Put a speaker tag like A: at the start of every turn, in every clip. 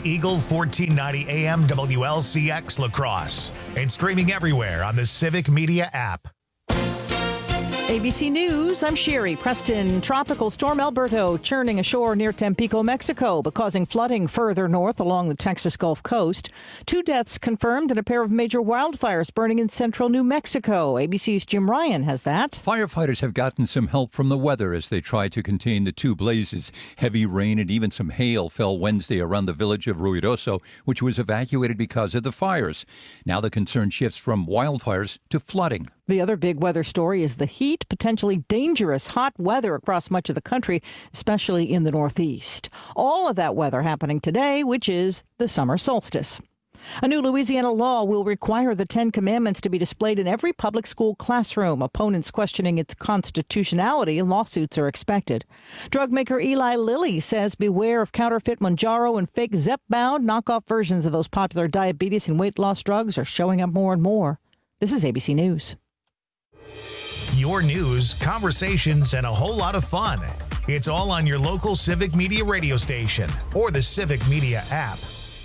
A: Eagle 1490 AM WLCX La Crosse and streaming everywhere on the Civic Media app.
B: ABC News, I'm Sherry. Preston, Tropical Storm Alberto churning ashore near Tampico, Mexico, but causing flooding further north along the Texas Gulf Coast. 2 deaths confirmed and a pair of major wildfires burning in central New Mexico. ABC's Jim Ryan has that.
C: Firefighters have gotten some help from the weather as they try to contain the 2 blazes. Heavy rain and even some hail fell Wednesday around the village of Ruidoso, which was evacuated because of the fires. Now the concern shifts from wildfires to flooding.
B: The other big weather story is the heat, potentially dangerous hot weather across much of the country, especially in the Northeast. All of that weather happening today, which is the summer solstice. A new Louisiana law will require the 10 Commandments to be displayed in every public school classroom. Opponents questioning its constitutionality and lawsuits are expected. Drug maker Eli Lilly says beware of counterfeit Mounjaro and fake Zepbound. Knockoff versions of those popular diabetes and weight loss drugs are showing up more and more. This is ABC News.
A: Your news, conversations, and a whole lot of fun. It's all on your local Civic Media radio station or the Civic Media app.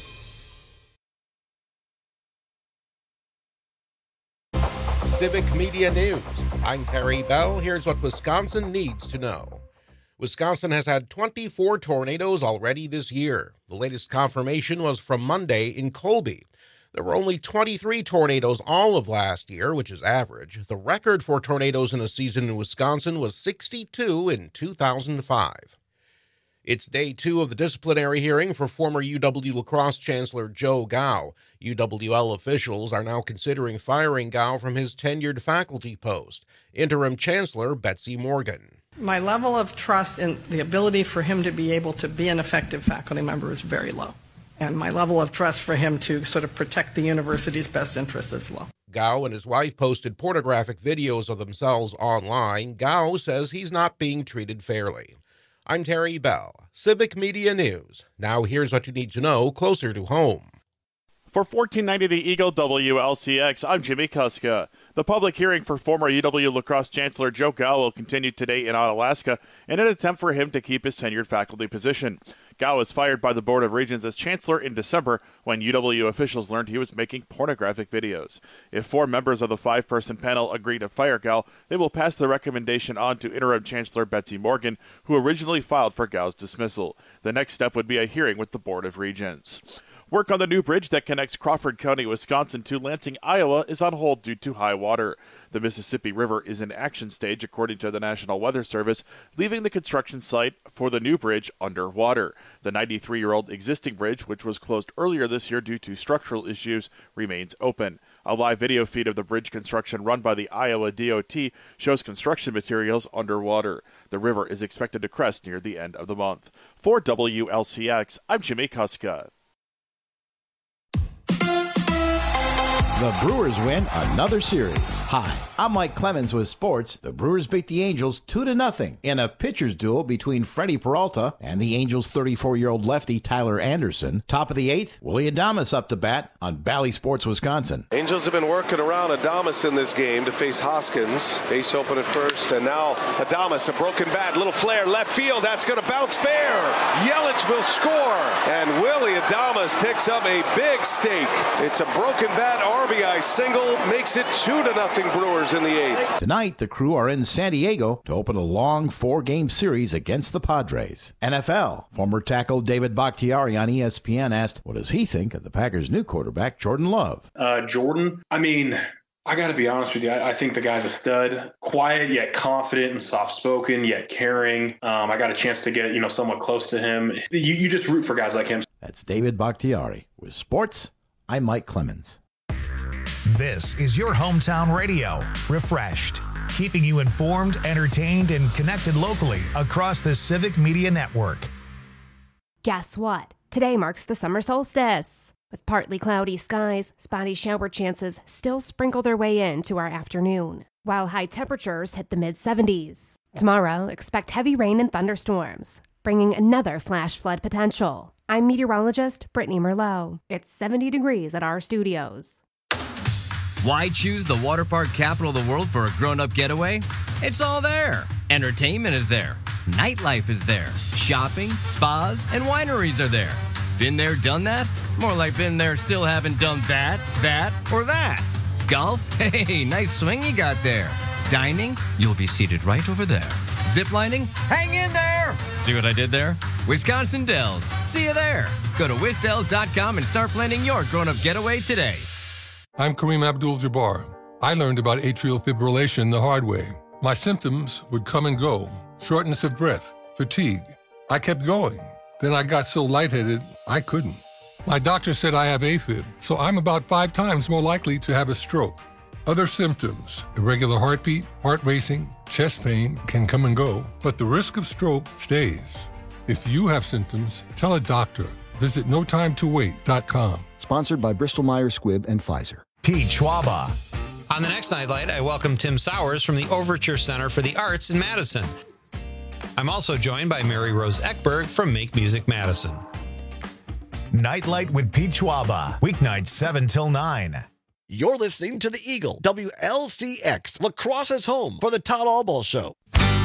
D: Civic Media News. I'm Terry Bell. Here's what Wisconsin needs to know. Wisconsin has had 24 tornadoes already this year. The latest confirmation was from Monday in Colby. There were only 23 tornadoes all of last year, which is average. The record for tornadoes in a season in Wisconsin was 62 in 2005. It's day 2 of the disciplinary hearing for former UW La Crosse Chancellor Joe Gow. UWL officials are now considering firing Gow from his tenured faculty post. Interim Chancellor Betsy Morgan.
E: My level of trust in the ability for him to be able to be an effective faculty member is very low. And my level of trust for him to sort of protect the university's best interests is low.
D: Gow and his wife posted pornographic videos of themselves online. Gow says he's not being treated fairly. I'm Terry Bell, Civic Media News. Now here's what you need to know closer to home.
F: For 1490 The Eagle WLCX, I'm Jimmy Kuska. The public hearing for former UW La Crosse Chancellor Joe Gow will continue today in Onalaska in an attempt for him to keep his tenured faculty position. Gow was fired by the Board of Regents as chancellor in December when UW officials learned he was making pornographic videos. If 4 members of the 5-person panel agree to fire Gow, they will pass the recommendation on to interim chancellor Betsy Morgan, who originally filed for Gow's dismissal. The next step would be a hearing with the Board of Regents. Work on the new bridge that connects Crawford County, Wisconsin to Lansing, Iowa is on hold due to high water. The Mississippi River is in action stage, according to the National Weather Service, leaving the construction site for the new bridge underwater. The 93-year-old existing bridge, which was closed earlier this year due to structural issues, remains open. A live video feed of the bridge construction run by the Iowa DOT shows construction materials underwater. The river is expected to crest near the end of the month. For WLCX, I'm Jimmy Kuska.
G: The Brewers win another series. Hi, I'm Mike Clemens with sports. The Brewers beat the Angels 2-0 in a pitcher's duel between Freddie Peralta and the Angels' 34-year-old lefty Tyler Anderson. Top of the 8th, Willie Adames up to bat on Bally Sports, Wisconsin.
H: Angels have been working around Adames in this game to face Hoskins. Base open at first, and now Adames, a broken bat, little flare, left field. That's going to bounce fair. Yelich will score, and Willie Adames picks up a big stake. It's a broken bat RBI single, makes it 2-0 Brewers in the 8th.
G: Tonight, the Crew are in San Diego to open a long 4-game series against the Padres. NFL, former tackle David Bakhtiari on ESPN asked, what does he think of the Packers' new quarterback, Jordan Love?
I: Jordan, I got to be honest with you. I think the guy's a stud. Quiet, yet confident and soft-spoken, yet caring. I got a chance to get, somewhat close to him. You just root for guys like him.
G: That's David Bakhtiari. With sports, I'm Mike Clemens.
A: This is your hometown radio, Refreshed, keeping you informed, entertained, and connected locally across the Civic Media Network.
J: Guess what? Today marks the summer solstice. With partly cloudy skies, spotty shower chances still sprinkle their way into our afternoon, while high temperatures hit the mid-70s. Tomorrow, expect heavy rain and thunderstorms, bringing another flash flood potential. I'm meteorologist Brittany Merlot. It's 70 degrees at our studios.
K: Why choose the water park capital of the world for a grown-up getaway? It's all there. Entertainment is there. Nightlife is there. Shopping, spas, and wineries are there. Been there, done that? More like been there, still haven't done that, or that. Golf? Hey, nice swing you got there. Dining? You'll be seated right over there. Ziplining? Hang in there! See what I did there? Wisconsin Dells. See you there. Go to wisdells.com and start planning your grown-up getaway today.
L: I'm Kareem Abdul-Jabbar. I learned about atrial fibrillation the hard way. My symptoms would come and go. Shortness of breath, fatigue. I kept going. Then I got so lightheaded, I couldn't. My doctor said I have AFib, so I'm about 5 times more likely to have a stroke. Other symptoms, irregular heartbeat, heart racing, chest pain can come and go, but the risk of stroke stays. If you have symptoms, tell a doctor. Visit notimetowait.com.
M: Sponsored by Bristol-Myers Squibb and Pfizer.
A: Pete Schwaba.
N: On the next Nightlight, I welcome Tim Sowers from the Overture Center for the Arts in Madison. I'm also joined by Mary Rose Eckberg from Make Music Madison.
A: Nightlight with Pete Schwaba. Weeknights 7 till 9.
O: You're listening to the Eagle, WLCX, Lacrosse's home for the Todd Albaugh Show.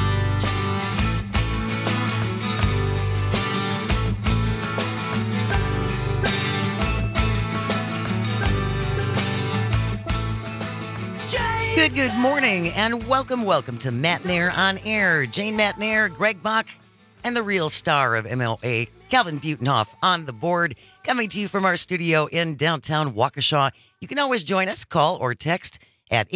P: Good morning, and welcome to Matt Nair on Air. Jane Matt Nair, Greg Bach, and the real star of MLA, Calvin Butenhoff, on the board, coming to you from our studio in downtown Waukesha. You can always join us, call or text at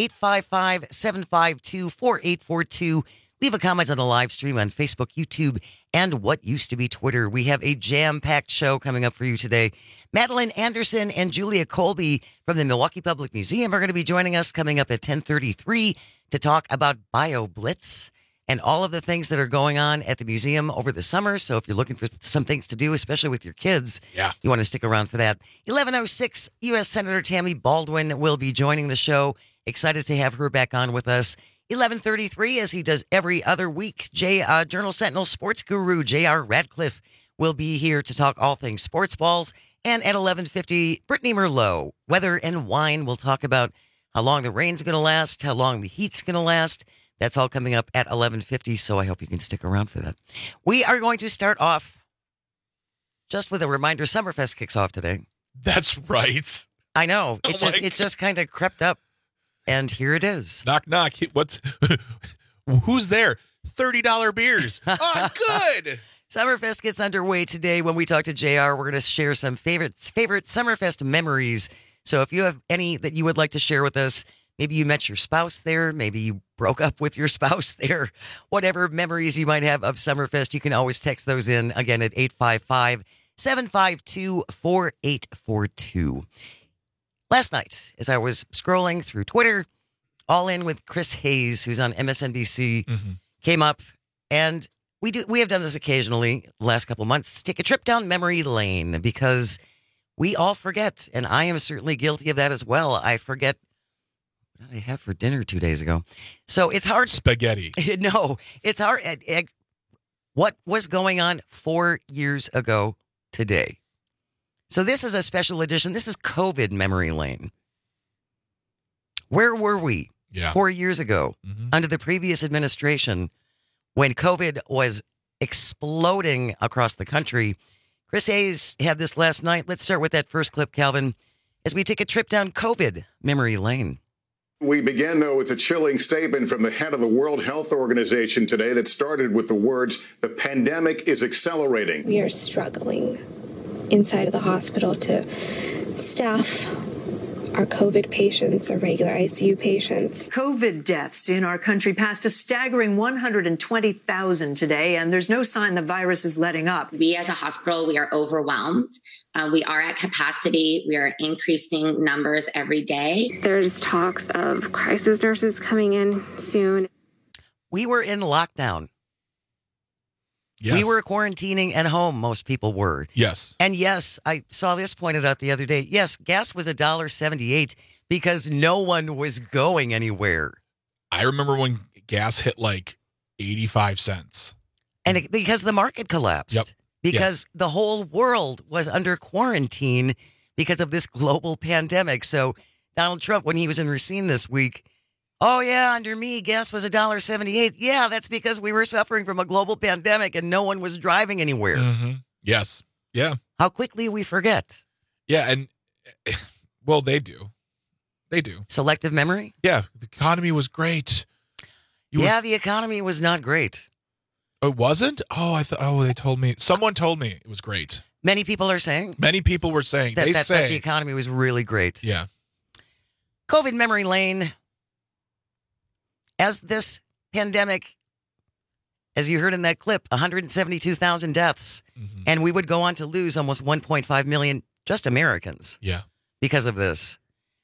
P: 855-752-4842. Leave a comment on the live stream on Facebook, YouTube, and what used to be Twitter. We have a jam-packed show coming up for you today. Madeline Anderson and Julia Colby from the Milwaukee Public Museum are going to be joining us coming up at 10:33 to talk about BioBlitz and all of the things that are going on at the museum over the summer. So if you're looking for some things to do, especially with your kids, you want to stick around for that. 11:06, U.S. Senator Tammy Baldwin will be joining the show. Excited to have her back on with us. 11:33, as he does every other week, Journal Sentinel sports guru J.R. Radcliffe will be here to talk all things sports balls. And at 11:50, Brittany Merlot, weather and wine. We'll talk about how long the rain's going to last, how long the heat's going to last. That's all coming up at 11:50, so I hope you can stick around for that. We are going to start off just with a reminder. Summerfest kicks off today.
Q: That's right.
P: I know. It just kind of crept up, and here it is.
Q: Knock, knock. Who's there? $30 beers. Oh, good.
P: Summerfest gets underway today. When we talk to JR, we're going to share some favorite Summerfest memories. So if you have any that you would like to share with us, maybe you met your spouse there, maybe you broke up with your spouse there, whatever memories you might have of Summerfest, you can always text those in, again, at 855-752-4842. Last night, as I was scrolling through Twitter, All In with Chris Hayes, who's on MSNBC, came up, and we have done this occasionally the last couple of months, take a trip down memory lane, because we all forget, and I am certainly guilty of that as well. I forget what did I have for dinner 2 days ago. So it's hard.
Q: Spaghetti.
P: No, it's hard. What was going on 4 years ago today? So this is a special edition. This is COVID memory lane. Where were we 4 years ago under the previous administration when COVID was exploding across the country? Chris Hayes had this last night. Let's start with that first clip, Calvin, as we take a trip down COVID memory lane.
R: We began, though, with a chilling statement from the head of the World Health Organization today that started with the words, "The pandemic is accelerating."
S: We are struggling inside of the hospital to staff our COVID patients, our regular ICU patients.
T: COVID deaths in our country passed a staggering 120,000 today, and there's no sign the virus is letting up.
U: We as a hospital, we are overwhelmed. We are at capacity. We are increasing numbers every day.
S: There's talks of crisis nurses coming in soon.
P: We were in lockdown.
Q: Yes.
P: We were quarantining at home. Most people were.
Q: Yes.
P: And yes, I saw this pointed out the other day. Yes, gas was $1.78 because no one was going anywhere.
Q: I remember when gas hit like 85 cents.
P: And because the market collapsed.
Q: Yep.
P: Because the whole world was under quarantine because of this global pandemic. So Donald Trump, when he was in Racine this week, oh, yeah, under me, gas was $1.78. Yeah, that's because we were suffering from a global pandemic and no one was driving anywhere.
Q: Yes. Yeah.
P: How quickly we forget.
Q: Yeah, and well, they do. They do.
P: Selective memory?
Q: Yeah, the economy was great.
P: The economy was not great.
Q: It wasn't? Oh, they told me. Someone told me it was great.
P: Many people are saying?
Q: Many people were saying.
P: That the economy was really great.
Q: Yeah.
P: COVID memory lane. As this pandemic, as you heard in that clip, 172,000 deaths. Mm-hmm. And we would go on to lose almost 1.5 million just Americans.
Q: Yeah.
P: Because of this.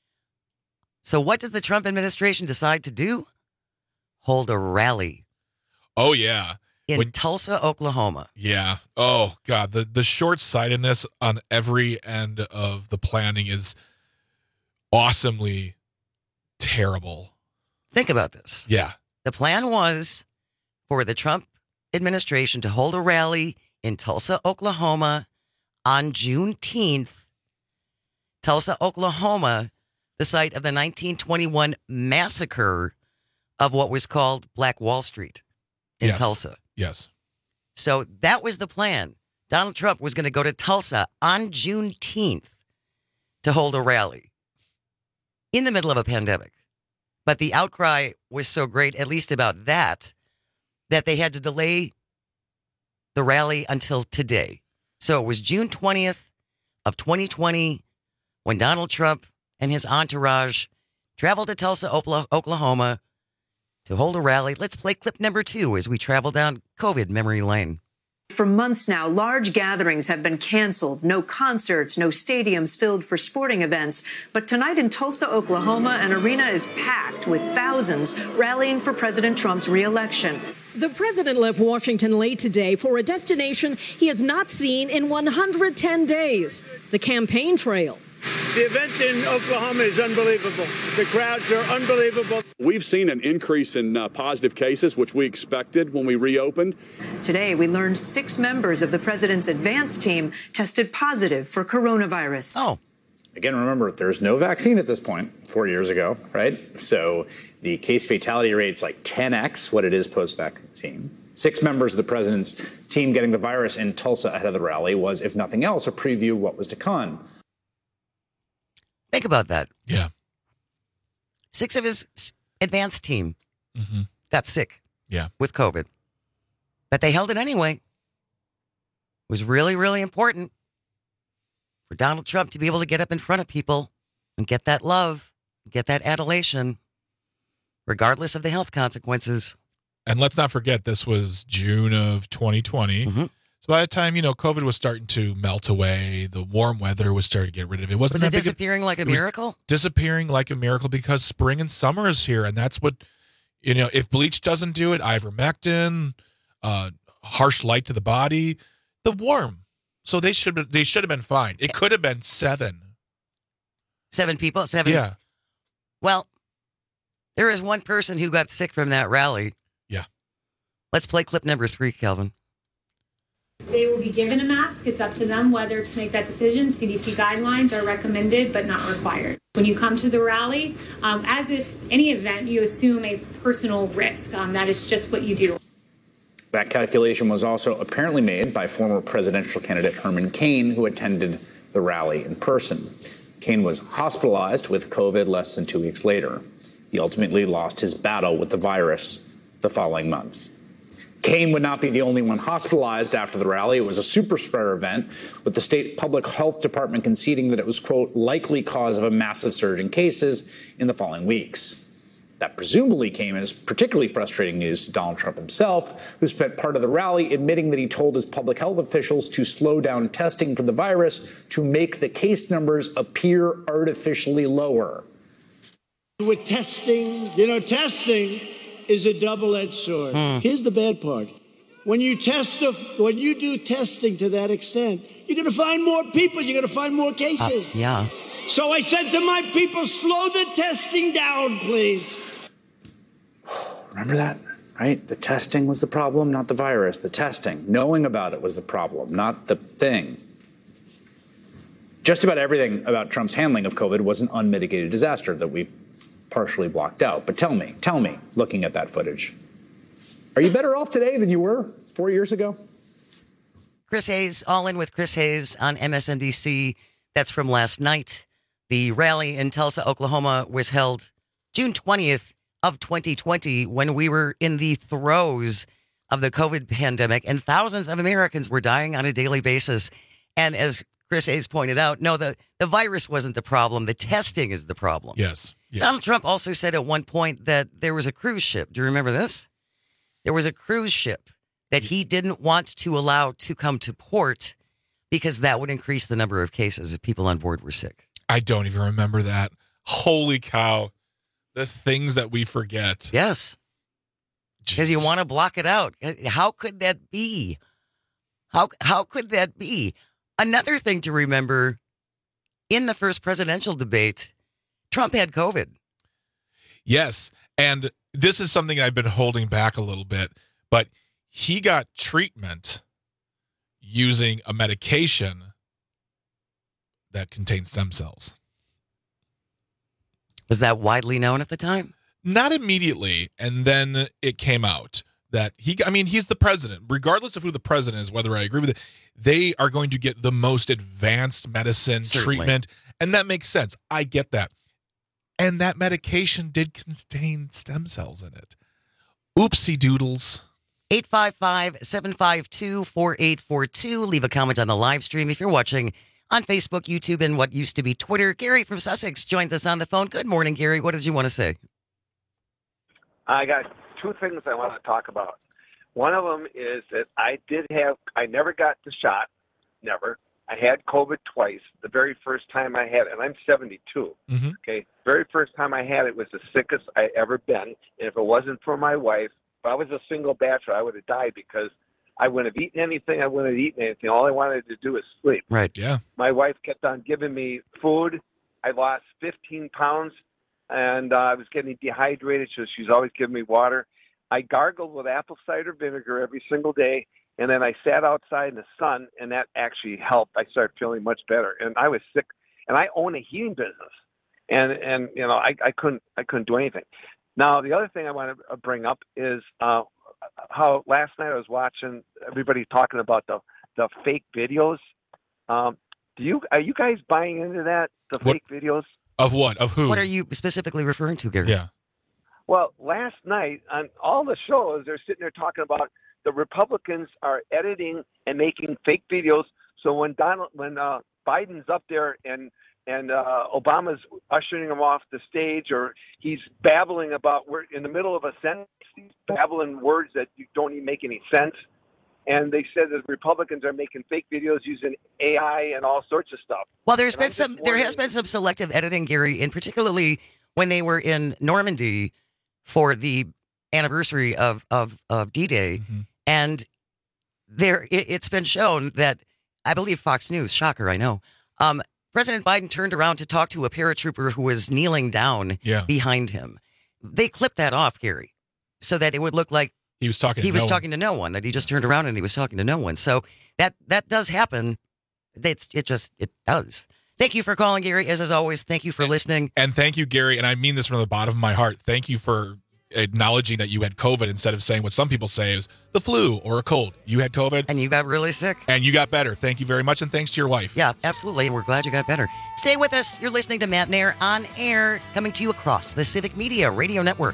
P: So what does the Trump administration decide to do? Hold a rally.
Q: Oh, yeah.
P: In Tulsa, Oklahoma.
Q: Yeah. Oh, God. The short-sightedness on every end of the planning is awesomely terrible.
P: Think about this.
Q: Yeah.
P: The plan was for the Trump administration to hold a rally in Tulsa, Oklahoma on Juneteenth. Tulsa, Oklahoma, the site of the 1921 massacre of what was called Black Wall Street in Tulsa.
Q: Yes.
P: So that was the plan. Donald Trump was going to go to Tulsa on Juneteenth to hold a rally in the middle of a pandemic. But the outcry was so great, at least about that they had to delay the rally until today. So it was June 20th of 2020 when Donald Trump and his entourage traveled to Tulsa, Oklahoma to hold a rally. Let's play clip number 2 as we travel down COVID memory lane.
T: For months now, large gatherings have been canceled. No concerts, no stadiums filled for sporting events. But tonight in Tulsa, Oklahoma, an arena is packed with thousands rallying for President Trump's reelection.
C: The president left Washington late today for a destination he has not seen in 110 days, the campaign trail.
V: The event in Oklahoma is unbelievable. The crowds are unbelievable. We've seen an increase in positive cases, which we expected when we reopened.
T: Today, we learned 6 members of the president's advance team tested positive for coronavirus.
P: Oh.
W: Again, remember, there's no vaccine at this point, 4 years ago, right? So the case fatality rate's like 10x what it is post-vaccine. 6 members of the president's team getting the virus in Tulsa ahead of the rally was, if nothing else, a preview of what was to come.
P: Think about that.
Q: Yeah.
P: 6 of his advanced team got sick with COVID. But they held it anyway. It was really, really important for Donald Trump to be able to get up in front of people and get that love, get that adulation, regardless of the health consequences.
Q: And let's not forget, this was June of 2020.
P: Mm-hmm.
Q: So by the time, COVID was starting to melt away, the warm weather was starting to get rid of it.
P: Was it disappearing like a miracle?
Q: Disappearing like a miracle because spring and summer is here. And that's what, if bleach doesn't do it, ivermectin, harsh light to the body, the warm. So they should have been fine. It could have been 7.
P: 7 people? 7?
Q: Yeah.
P: Well, there is one person who got sick from that rally.
Q: Yeah.
P: Let's play clip number 3, Kelvin.
X: They will be given a mask. It's up to them whether to make that decision. CDC guidelines are recommended but not required. When you come to the rally, as if any event, you assume a personal risk. That is just what you do.
W: That calculation was also apparently made by former presidential candidate Herman Cain, who attended the rally in person. Cain was hospitalized with COVID less than 2 weeks later. He ultimately lost his battle with the virus the following month. Cain would not be the only one hospitalized after the rally. It was a super spreader event, with the state public health department conceding that it was, quote, likely cause of a massive surge in cases in the following weeks. That presumably came as particularly frustrating news to Donald Trump himself, who spent part of the rally admitting that he told his public health officials to slow down testing for the virus to make the case numbers appear artificially lower.
V: With testing, testing is a double-edged sword. Here's the bad part. When you do testing to that extent, you're going to find more people. You're going to find more cases.
P: Yeah.
V: So I said to my people, slow the testing down, please.
W: Remember that, right? The testing was the problem, not the virus. The testing, knowing about it was the problem, not the thing. Just about everything about Trump's handling of COVID was an unmitigated disaster that we partially blocked out. But tell me, looking at that footage, are you better off today than you were 4 years ago?
P: Chris Hayes, All In with Chris Hayes on MSNBC. That's from last night. The rally in Tulsa, Oklahoma was held June 20th of 2020 when we were in the throes of the COVID pandemic and thousands of Americans were dying on a daily basis. And as Chris Hayes pointed out, no, the virus wasn't the problem. The testing is the problem.
Q: Yes.
P: Donald Trump also said at one point that there was a cruise ship. Do you remember this? There was a cruise ship that he didn't want to allow to come to port because that would increase the number of cases if people on board were sick.
Q: I don't even remember that. Holy cow. The things that we forget.
P: Yes. Because you want to block it out. How could that be? How could that be? Another thing to remember, in the first presidential debate, Trump had COVID.
Q: Yes. And this is something I've been holding back a little bit, but he got treatment using a medication that contains stem cells.
P: Was that widely known at the time?
Q: Not immediately. And then it came out that he's the president. Regardless of who the president is, whether I agree with it, they are going to get the most advanced medicine treatment. And that makes sense. I get that. And that medication did contain stem cells in it. Oopsie doodles.
P: 855-752-4842. Leave a comment on the live stream if you're watching on Facebook, YouTube, and what used to be Twitter. Gary from Sussex joins us on the phone. Good morning, Gary. What did you want to say?
B: I got two things I want to talk about. One of them is that I never got the shot, never. I had COVID twice. The very first time I had it, and I'm 72, okay? Very first time I had it was the sickest I ever been. And if it wasn't for my wife, if I was a single bachelor, I would have died because I wouldn't have eaten anything. I wouldn't have eaten anything. All I wanted to do was sleep.
Q: Right, yeah.
B: My wife kept on giving me food. I lost 15 pounds, and I was getting dehydrated, so she's always giving me water. I gargled with apple cider vinegar every single day, and then I sat outside in the sun, and that actually helped. I started feeling much better, and I was sick, and I own a heating business, and you know I couldn't do anything. Now the other thing I want to bring up is how last night I was watching everybody talking about the fake videos. Are you guys buying into that? Fake videos
Q: of what? Of who?
P: What are you specifically referring to, Gary?
Q: Yeah.
B: Well, last night on all the shows, they're sitting there talking about the Republicans are editing and making fake videos. So when Biden's up there and Obama's ushering him off the stage, or he's babbling about, we're in the middle of a sentence, he's babbling words that don't even make any sense. And they said that Republicans are making fake videos using AI and all sorts of stuff.
P: Well, there has been some selective editing, Gary, and particularly when they were in Normandy for the anniversary of D-Day, and it's been shown that, I believe Fox News, shocker, I know, President Biden turned around to talk to a paratrooper who was kneeling down behind him. They clipped that off, Gary, so that it would look like
Q: he was talking
P: to no one, that he just turned around and he was talking to no one. So that does happen. It does. Thank you for calling, Gary. As always, thank you for listening.
Q: And thank you, Gary. And I mean this from the bottom of my heart. Thank you for acknowledging that you had COVID instead of saying what some people say is the flu or a cold. You had COVID.
P: And you got really sick.
Q: And you got better. Thank you very much. And thanks to your wife.
P: Yeah, absolutely. And we're glad you got better. Stay with us. You're listening to Matt Nair on air, coming to you across the Civic Media Radio Network.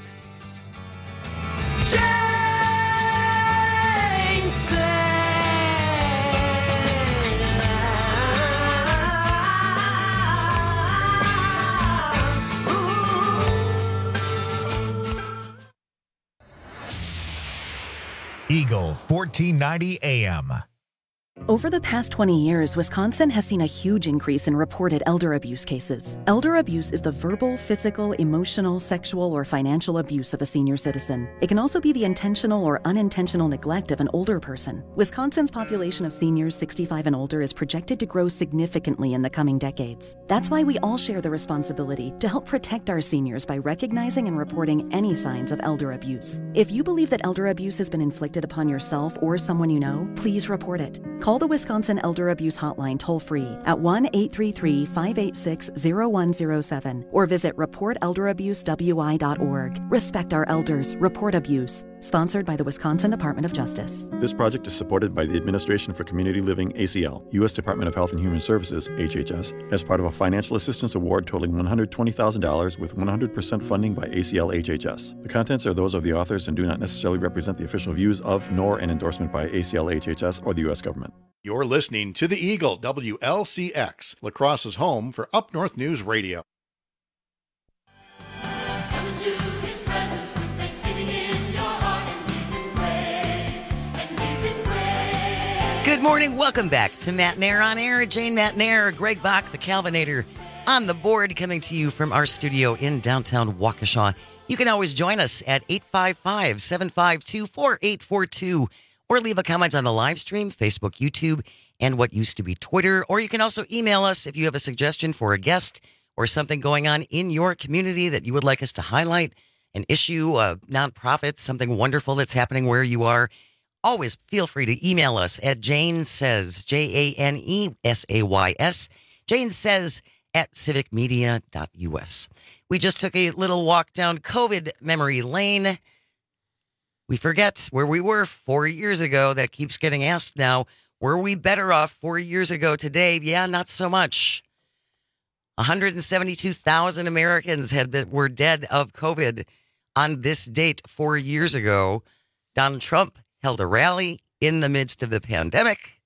A: Eagle 1490 AM.
D: Over the past 20 years, Wisconsin has seen a huge increase in reported elder abuse cases. Elder abuse is the verbal, physical, emotional, sexual, or financial abuse of a senior citizen. It can also be the intentional or unintentional neglect of an older person. Wisconsin's population of seniors 65 and older is projected to grow significantly in the coming decades. That's why we all share the responsibility to help protect our seniors by recognizing and reporting any signs of elder abuse. If you believe that elder abuse has been inflicted upon yourself or someone you know, please report it. Call the Wisconsin Elder Abuse Hotline toll-free at 1-833-586-0107 or visit reportelderabusewI.org. Respect our elders. Report abuse. Sponsored by the Wisconsin Department of Justice.
E: This project is supported by the Administration for Community Living, ACL, U.S. Department of Health and Human Services, HHS, as part of a financial assistance award totaling $120,000 with 100% funding by ACL HHS. The contents are those of the authors and do not necessarily represent the official views of, nor an endorsement by ACL HHS or the U.S. government.
G: You're listening to the Eagle, WLCX, La Crosse's home for Up North News Radio.
P: Good morning. Welcome back to Matt Nair on Air. Jane Matt Nair, Greg Bach, the Calvinator, on the board, coming to you from our studio in downtown Waukesha. You can always join us at 855-752-4842 or leave a comment on the live stream, Facebook, YouTube, and what used to be Twitter. Or you can also email us if you have a suggestion for a guest or something going on in your community that you would like us to highlight, an issue, a nonprofit, something wonderful that's happening where you are. Always feel free to email us at JaneSays, JaneSays, JaneSays at civicmedia.us. We just took a little walk down COVID memory lane. We forget where we were 4 years ago. That keeps getting asked now. Were we better off 4 years ago today? Yeah, not so much. 172,000 Americans were dead of COVID on this date 4 years ago. Donald Trump held a rally in the midst of the pandemic.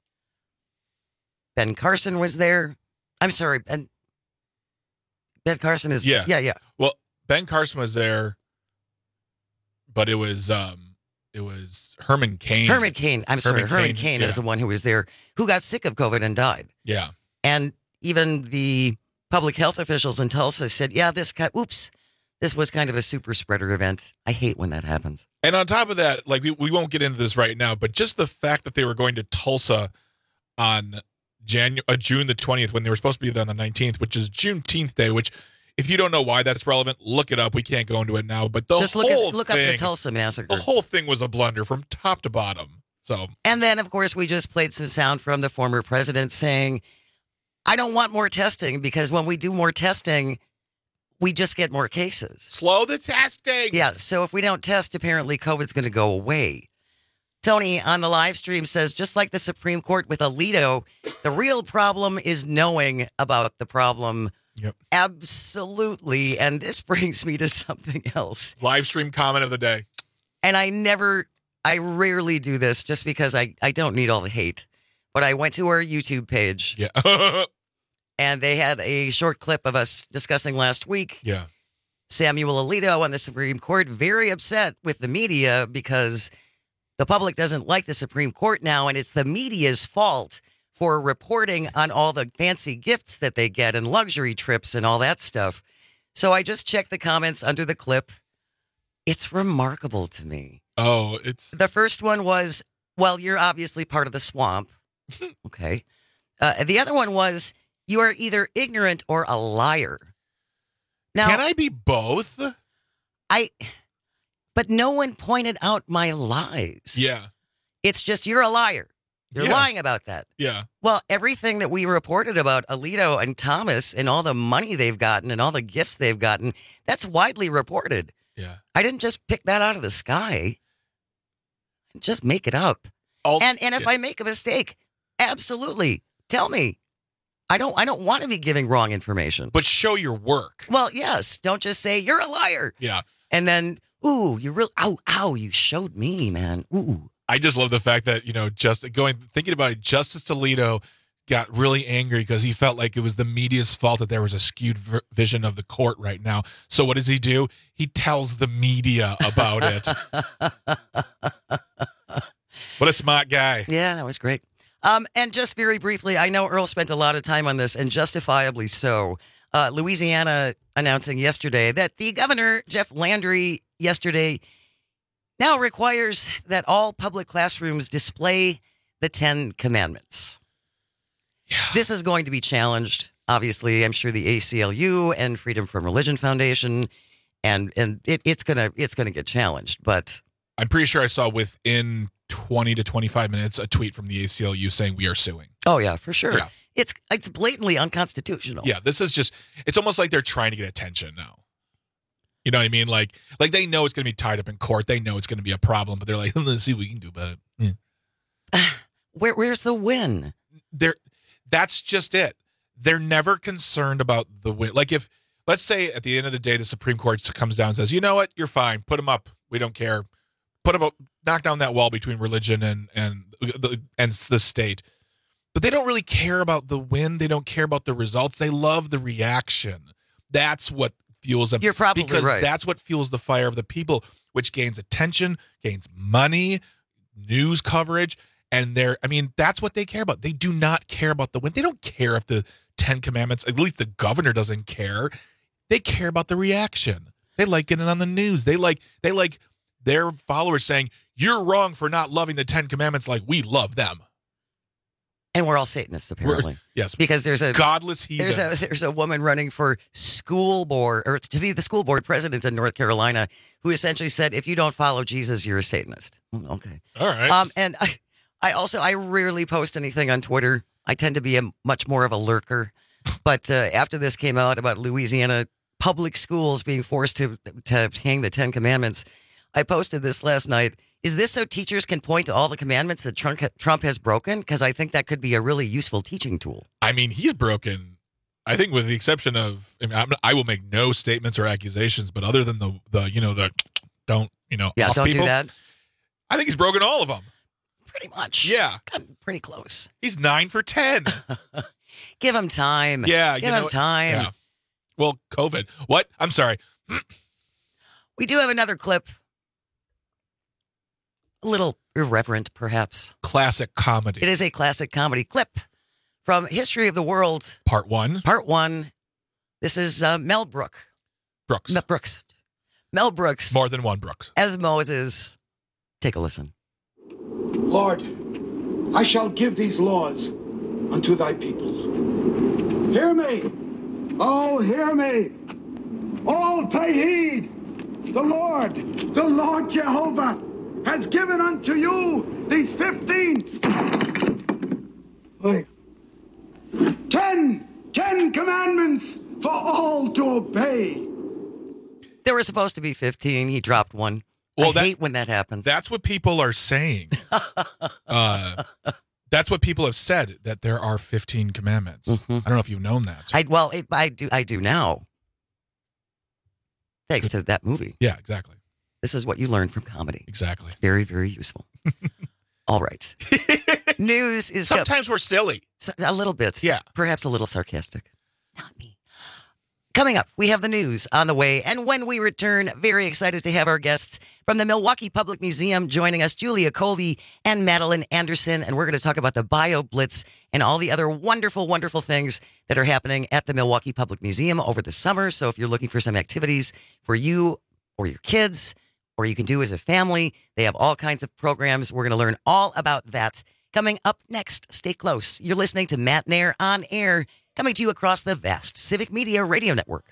P: Ben Carson was there. I'm sorry, Ben Carson is... Yeah.
Q: Well, Ben Carson was there, but it was Herman Cain.
P: Herman Cain is the one who was there, who got sick of COVID and died.
Q: Yeah.
P: And even the public health officials in Tulsa said, this was kind of a super spreader event. I hate when that happens.
Q: And on top of that, like we won't get into this right now, but just the fact that they were going to Tulsa on June the 20th when they were supposed to be there on the 19th, which is Juneteenth Day, which if you don't know why that's relevant, look it up. We can't go into it now, but look up
P: the Tulsa massacre.
Q: The whole thing was a blunder from top to bottom. So,
P: and then of course we just played some sound from the former president saying, I don't want more testing because when we do more testing, we just get more cases.
Q: Slow the testing.
P: Yeah, so if we don't test, apparently COVID's going to go away. Tony on the live stream says, just like the Supreme Court with Alito, the real problem is knowing about the problem.
Q: Yep.
P: Absolutely. And this brings me to something else.
Q: Live stream comment of the day.
P: And I rarely do this just because I don't need all the hate. But I went to our YouTube page.
Q: Yeah.
P: And they had a short clip of us discussing last week.
Q: Yeah.
P: Samuel Alito on the Supreme Court, very upset with the media because the public doesn't like the Supreme Court now, and it's the media's fault for reporting on all the fancy gifts that they get and luxury trips and all that stuff. So I just checked the comments under the clip. It's remarkable to me.
Q: Oh,
P: the first one was, well, you're obviously part of the swamp. Okay. The other one was, you are either ignorant or a liar. Now,
Q: can I be both?
P: But no one pointed out my lies.
Q: Yeah.
P: It's just, you're a liar. You're lying about that.
Q: Yeah.
P: Well, everything that we reported about Alito and Thomas and all the money they've gotten and all the gifts they've gotten, that's widely reported.
Q: Yeah.
P: I didn't just pick that out of the sky. Just make it up. And if I make a mistake, absolutely tell me. I don't want to be giving wrong information.
Q: But show your work.
P: Well, yes. Don't just say you're a liar.
Q: Yeah.
P: And then, you really, you showed me, man. Ooh.
Q: I just love the fact that, thinking about it, Justice Alito got really angry because he felt like it was the media's fault that there was a skewed vision of the court right now. So what does he do? He tells the media about it. What a smart guy.
P: Yeah, that was great. And just very briefly, I know Earl spent a lot of time on this, and justifiably so. Louisiana announcing yesterday that the governor, Jeff Landry, yesterday now requires that all public classrooms display the 10 Commandments.
Q: Yeah.
P: This is going to be challenged. Obviously, I'm sure the ACLU and Freedom from Religion Foundation, and it's gonna get challenged. But
Q: I'm pretty sure I saw within 20 to 25 minutes a tweet from the ACLU saying we are suing.
P: Oh yeah, for sure.
Q: Yeah.
P: It's blatantly unconstitutional.
Q: Yeah, this is it's almost like they're trying to get attention now. You know what I mean? Like they know it's going to be tied up in court. They know it's going to be a problem, but they're like, let's see what we can do about it. Yeah.
P: Where's the win?
Q: That's just it. They're never concerned about the win. Like if, let's say at the end of the day, the Supreme Court comes down and says, you know what, you're fine. Put them up. We don't care. Put them up. Knock down that wall between religion and the state. But they don't really care about the win. They don't care about the results. They love the reaction. That's what fuels them.
P: You're probably
Q: because
P: right.
Q: That's what fuels the fire of the people, which gains attention, gains money, news coverage. And that's what they care about. They do not care about the win. They don't care if the 10 Commandments, at least the governor doesn't care. They care about the reaction. They like getting on the news. They like their followers saying, you're wrong for not loving the 10 Commandments like we love them.
P: And we're all Satanists, apparently.
Q: Yes.
P: Because there's a
Q: godless heathens.
P: There's a woman running for school board, or to be the school board president in North Carolina, who essentially said, if you don't follow Jesus, you're a Satanist. Okay.
Q: All right.
P: And I rarely post anything on Twitter. I tend to be much more of a lurker. But after this came out about Louisiana public schools being forced to hang the 10 Commandments, I posted this last night. Is this so teachers can point to all the commandments that Trump has broken? Because I think that could be a really useful teaching tool.
Q: I mean, he's broken, I think, with the exception of, I will make no statements or accusations, but other than the don't
P: don't
Q: people,
P: do that.
Q: I think he's broken all of them.
P: Pretty much.
Q: Yeah.
P: Gotten pretty close.
Q: He's 9 for 10.
P: Give him time.
Q: Yeah.
P: Give him time.
Q: Yeah. Well, COVID. What? I'm sorry.
P: We do have another clip. A little irreverent, perhaps.
Q: Classic comedy.
P: It is a classic comedy clip from History of the World.
Q: Part 1.
P: Part 1. This is Mel Brooks. Mel Brooks.
Q: More than one Brooks.
P: As Moses. Take a listen.
F: Lord, I shall give these laws unto thy people. Hear me. Oh, hear me. All pay heed. The Lord Jehovah has given unto you these 10 commandments for all to obey.
P: There were supposed to be 15. He dropped one.
Q: Well,
P: I hate when that happens.
Q: That's what people are saying. That's what people have said, that there are 15 commandments. Mm-hmm. I don't know if you've known that.
P: I do now. Thanks to that movie.
Q: Yeah, exactly.
P: This is what you learn from comedy.
Q: Exactly.
P: It's very, very useful. All right. News is...
Q: Sometimes we're silly.
P: A little bit.
Q: Yeah.
P: Perhaps a little sarcastic. Not me. Coming up, we have the news on the way. And when we return, very excited to have our guests from the Milwaukee Public Museum joining us, Julia Colby and Madeline Anderson. And we're going to talk about the Bio Blitz and all the other wonderful, wonderful things that are happening at the Milwaukee Public Museum over the summer. So if you're looking for some activities for you or your kids, or you can do as a family, they have all kinds of programs. We're going to learn all about that. Coming up next, stay close. You're listening to Matt Nair on Air, coming to you across the vast Civic Media Radio Network.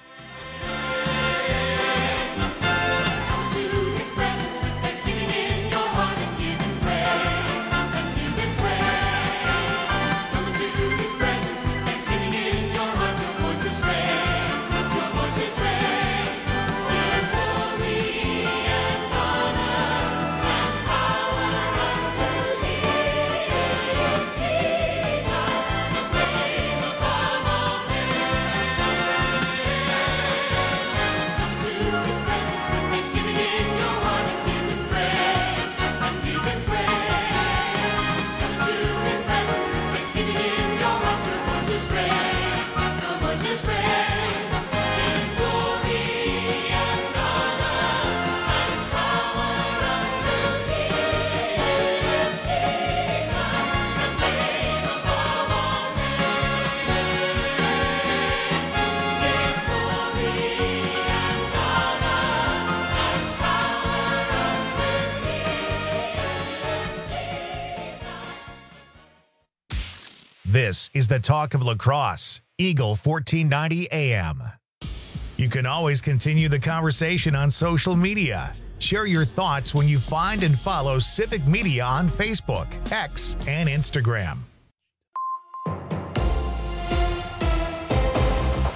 A: This is the talk of La Crosse, Eagle 1490 AM. You can always continue the conversation on social media. Share your thoughts when you find and follow Civic Media on Facebook, X, and Instagram.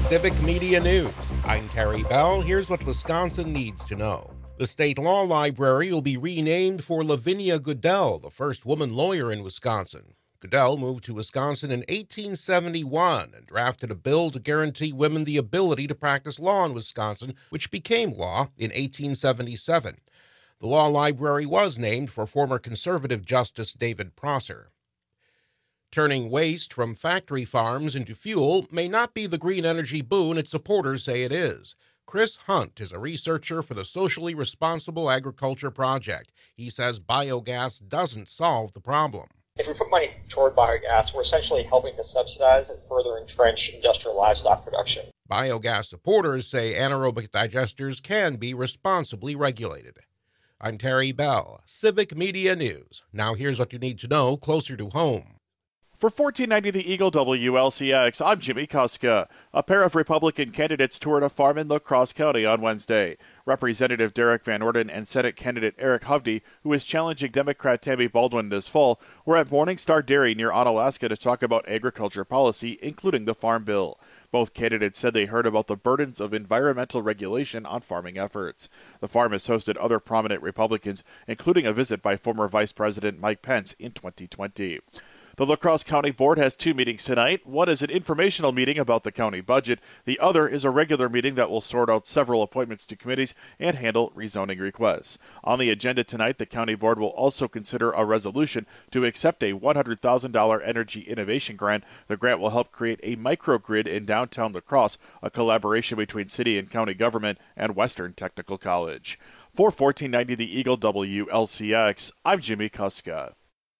H: Civic Media News. I'm Terry Bell. Here's what Wisconsin needs to know. The State Law Library will be renamed for Lavinia Goodell, the first woman lawyer in Wisconsin. Goodell moved to Wisconsin in 1871 and drafted a bill to guarantee women the ability to practice law in Wisconsin, which became law in 1877. The law library was named for former conservative Justice David Prosser. Turning waste from factory farms into fuel may not be the green energy boon its supporters say it is. Chris Hunt is a researcher for the Socially Responsible Agriculture Project. He says biogas doesn't solve the problem.
I: If we put money toward biogas, we're essentially helping to subsidize and further entrench industrial livestock production.
H: Biogas supporters say anaerobic digesters can be responsibly regulated. I'm Terry Bell, Civic Media News. Now here's what you need to know closer to home.
J: For 1490 The Eagle WLCX, I'm Jimmy Kuska. A pair of Republican candidates toured a farm in La Crosse County on Wednesday. Representative Derek Van Orden and Senate candidate Eric Hovde, who is challenging Democrat Tammy Baldwin this fall, were at Morningstar Dairy near Onalaska to talk about agriculture policy, including the Farm Bill. Both candidates said they heard about the burdens of environmental regulation on farming efforts. The farm has hosted other prominent Republicans, including a visit by former Vice President Mike Pence in 2020. The La Crosse County Board has two meetings tonight. One is an informational meeting about the county budget. The other is a regular meeting that will sort out several appointments to committees and handle rezoning requests. On the agenda tonight, the county board will also consider a resolution to accept a $100,000 energy innovation grant. The grant will help create a microgrid in downtown La Crosse, a collaboration between city and county government and Western Technical College. For 1490 The Eagle WLCX, I'm Jimmy Kuska.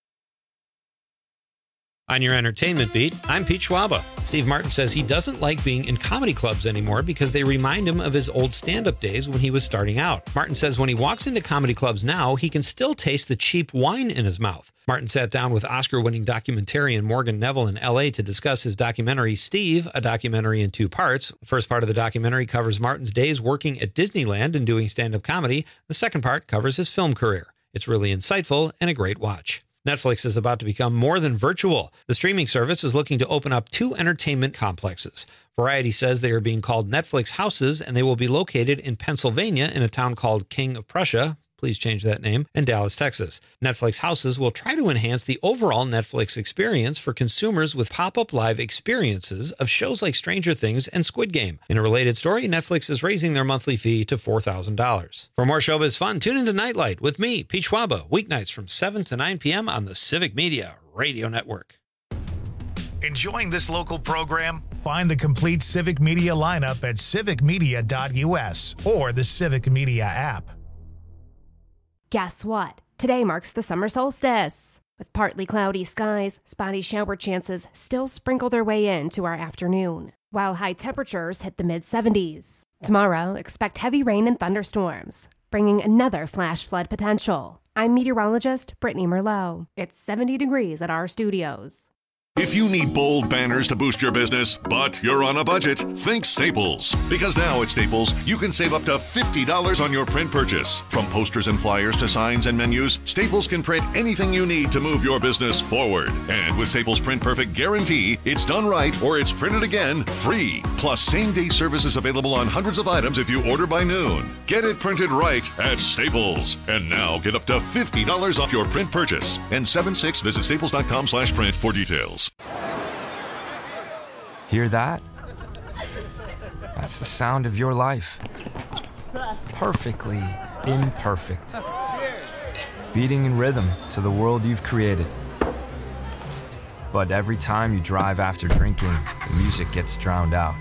N: On your entertainment beat, I'm Pete Schwaba. Steve Martin says he doesn't like being in comedy clubs anymore because they remind him of his old stand-up days when he was starting out. Martin says when he walks into comedy clubs now, he can still taste the cheap wine in his mouth. Martin sat down with Oscar-winning documentarian Morgan Neville in L.A. to discuss his documentary, Steve, a documentary in two parts. The first part of the documentary covers Martin's days working at Disneyland and doing stand-up comedy. The second part covers his film career. It's really insightful and a great watch. Netflix is about to become more than virtual. The streaming service is looking to open up 2 entertainment complexes. Variety says they are being called Netflix Houses, and they will be located in Pennsylvania in a town called King of Prussia. Please change that name, and Dallas, Texas. Netflix Houses will try to enhance the overall Netflix experience for consumers with pop-up live experiences of shows like Stranger Things and Squid Game. In a related story, Netflix is raising their monthly fee to $4,000. For more showbiz fun, tune into Nightlight with me, Pete Schwaba, weeknights from 7 to 9 p.m. on the Civic Media Radio Network.
A: Enjoying this local program? Find the complete Civic Media lineup at civicmedia.us or the Civic Media app.
K: Guess what? Today marks the summer solstice. With partly cloudy skies, spotty shower chances still sprinkle their way into our afternoon, while high temperatures hit the mid-70s. Tomorrow, expect heavy rain and thunderstorms, bringing another flash flood potential. I'm meteorologist Brittany Merlot. It's 70 degrees at our studios.
Y: If you need bold banners to boost your business, but you're on a budget, think Staples. Because now at Staples, you can save up to $50 on your print purchase. From posters and flyers to signs and menus, Staples can print anything you need to move your business forward. And with Staples Print Perfect Guarantee, it's done right or it's printed again free. Plus, same-day service is available on hundreds of items if you order by noon. Get it printed right at Staples. And now get up to $50 off your print purchase. And 7/6, visit staples.com/print for details.
Z: Hear that? That's the sound of your life. Perfectly imperfect. Beating in rhythm to the world you've created. But every time you drive after drinking, the music gets drowned out.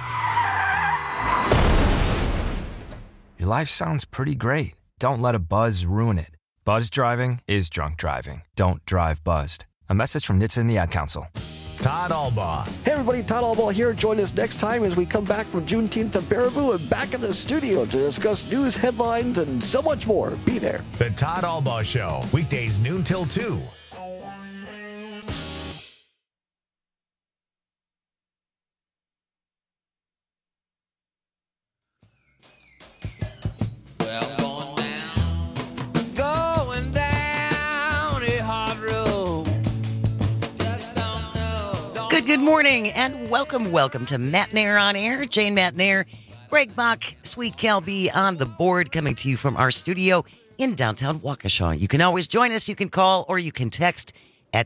Z: Your life sounds pretty great. Don't let a buzz ruin it. Buzz driving is drunk driving. Don't drive buzzed. A message from NHTSA and the Ad Council.
A: Todd Albaugh.
O: Hey everybody, Todd Albaugh here. Join us next time as we come back from Juneteenth at Baraboo and back in the studio to discuss news, headlines, and so much more. Be there.
A: The Todd Albaugh Show, weekdays noon till 2.
P: Good morning, and welcome to Matt Nair on Air. Jane Matt Nair, Greg Bach, Sweet Cal B on the board, coming to you from our studio in downtown Waukesha. You can always join us. You can call or you can text at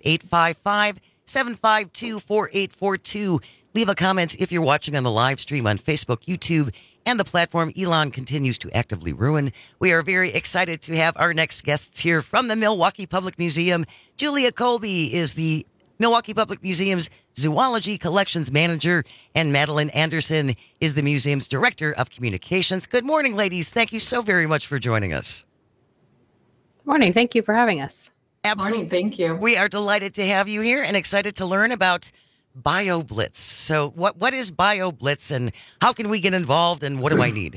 P: 855-752-4842. Leave a comment if you're watching on the live stream on Facebook, YouTube, and the platform Elon continues to actively ruin. We are very excited to have our next guests here from the Milwaukee Public Museum. Julia Colby is the Milwaukee Public Museum's Zoology Collections Manager, and Madeline Anderson is the museum's Director of Communications. Good morning, ladies. Thank you so very much for joining us.
C: Good morning. Thank you for having us.
P: Absolutely.
L: Morning, thank you.
P: We are delighted to have you here and excited to learn about BioBlitz. So what is BioBlitz, and how can we get involved, and what do I need?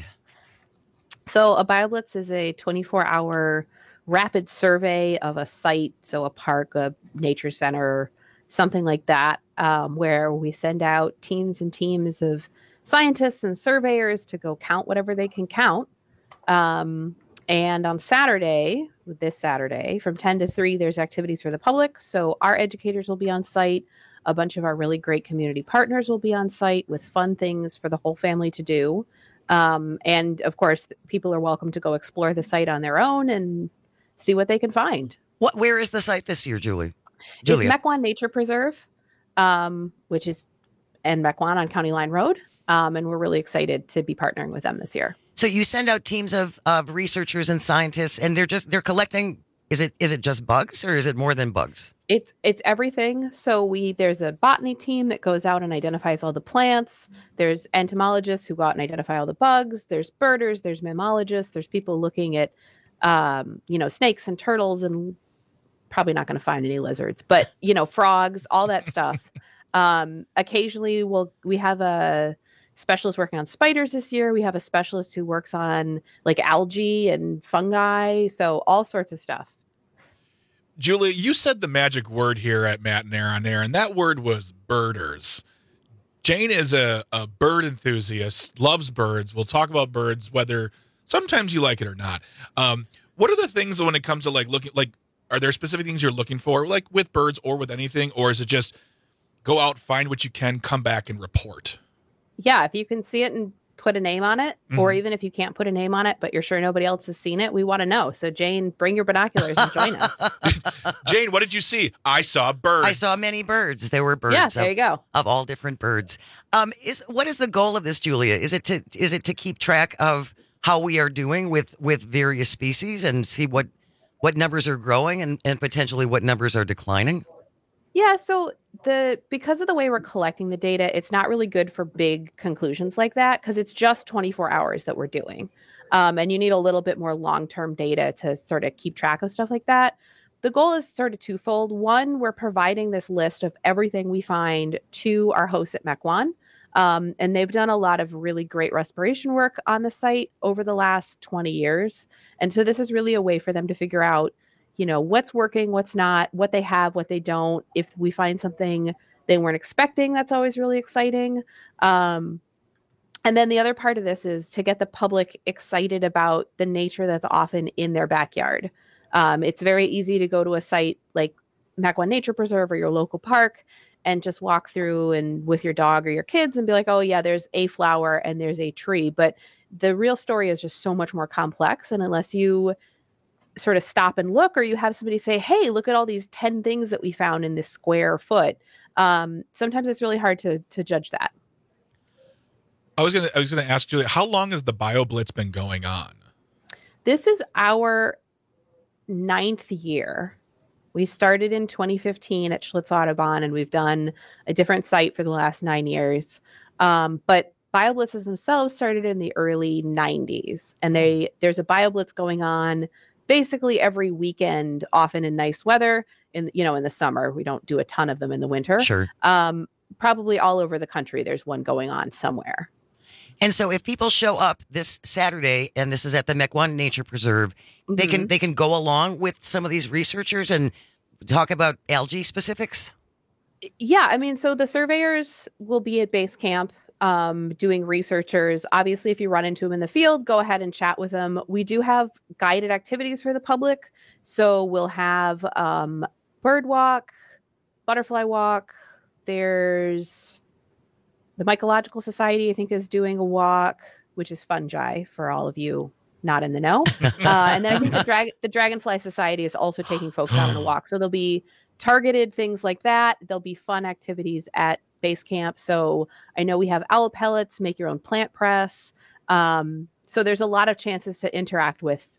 C: So a BioBlitz is a 24-hour rapid survey of a site, so a park, a nature center, something like that, where we send out teams and teams of scientists and surveyors to go count whatever they can count. And on Saturday, this Saturday, from 10 to 3, there's activities for the public. So our educators will be on site. A bunch of our really great community partners will be on site with fun things for the whole family to do. And of course, people are welcome to go explore the site on their own and see what they can find.
P: Where is the site this year, Julia?
C: It's Mequon Nature Preserve, which is in Mequon on County Line Road. And we're really excited to be partnering with them this year.
P: So you send out teams of researchers and scientists, and they're collecting. Is it just bugs, or is it more than bugs?
C: It's everything. So there's a botany team that goes out and identifies all the plants. There's entomologists who go out and identify all the bugs. There's birders. There's mammalogists. There's people looking at snakes and turtles, and probably not going to find any lizards, but frogs, all that stuff. Occasionally we have a specialist working on spiders this year. We have a specialist who works on like algae and fungi. So all sorts of stuff.
Q: Julia, you said the magic word here at Matt Nair on Air, and that word was birders. Jane is a bird enthusiast, loves birds. We'll talk about birds, whether sometimes you like it or not. What are the things when it comes to looking, are there specific things you're looking for, like with birds or with anything, or is it just go out, find what you can, come back and report?
C: Yeah, if you can see it and put a name on it, or even if you can't put a name on it, but you're sure nobody else has seen it, we want to know. So Jane, bring your binoculars and join us.
Q: Jane, what did you see? I saw birds.
P: I saw many birds. There were birds.
C: Yeah, there you go.
P: Of all different birds. What is the goal of this, Julia? Is it to keep track of how we are doing with various species and see what numbers are growing and potentially what numbers are declining?
C: Yeah, so because of the way we're collecting the data, it's not really good for big conclusions like that because it's just 24 hours that we're doing. And you need a little bit more long-term data to sort of keep track of stuff like that. The goal is sort of twofold. One, we're providing this list of everything we find to our hosts at Mequon. And they've done a lot of really great restoration work on the site over the last 20 years. And so this is really a way for them to figure out, what's working, what's not, what they have, what they don't. If we find something they weren't expecting, that's always really exciting. And then the other part of this is to get the public excited about the nature that's often in their backyard. It's very easy to go to a site like Mequon Nature Preserve or your local park and just walk through and with your dog or your kids and be like, oh yeah, there's a flower and there's a tree. But the real story is just so much more complex. And unless you sort of stop and look, or you have somebody say, hey, look at all these 10 things that we found in this square foot. Sometimes it's really hard to judge that.
Q: I was gonna ask Julia, how long has the BioBlitz been going on?
C: This is our 9th year. We started in 2015 at Schlitz Audubon, and we've done a different site for the last 9 years. But BioBlitzes themselves started in the early 90s, and there's a BioBlitz going on basically every weekend, often in nice weather. In the summer, we don't do a ton of them in the winter.
P: Sure.
C: Probably all over the country, there's one going on somewhere.
P: And so if people show up this Saturday, and this is at the Mequon Nature Preserve, they can go along with some of these researchers and talk about algae specifics?
C: Yeah, I mean, so the surveyors will be at base camp doing researchers. Obviously, if you run into them in the field, go ahead and chat with them. We do have guided activities for the public. So we'll have bird walk, butterfly walk, There's the Mycological Society, I think, is doing a walk, which is fungi for all of you not in the know. And then I think the Dragonfly Society is also taking folks out on a walk. So there'll be targeted things like that. There'll be fun activities at base camp. So I know we have owl pellets, make your own plant press. So there's a lot of chances to interact with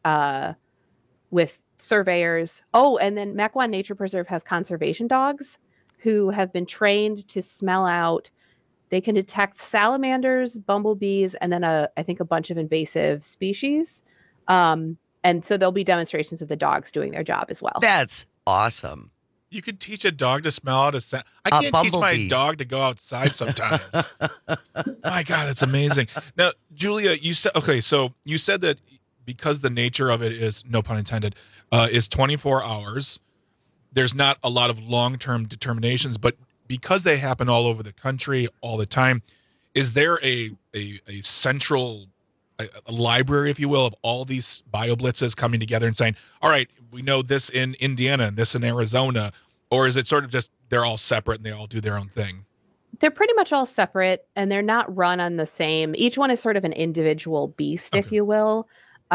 C: surveyors. Oh, and then Mequon Nature Preserve has conservation dogs who have been trained to smell out. They can detect salamanders, bumblebees, and then I think a bunch of invasive species. And so there'll be demonstrations of the dogs doing their job as well.
P: That's awesome.
Q: You could teach a dog to smell out I can't teach my dog to go outside sometimes. My God, that's amazing. Now, Julia, you said that because the nature of it is, no pun intended, is 24 hours. There's not a lot of long-term determinations, but because they happen all over the country all the time, is there a central a library, if you will, of all these bioblitzes coming together and saying, all right, we know this in Indiana and this in Arizona, or is it sort of just they're all separate and they all do their own thing?
C: They're pretty much all separate and they're not run on the same. Each one is sort of an individual beast, if you will.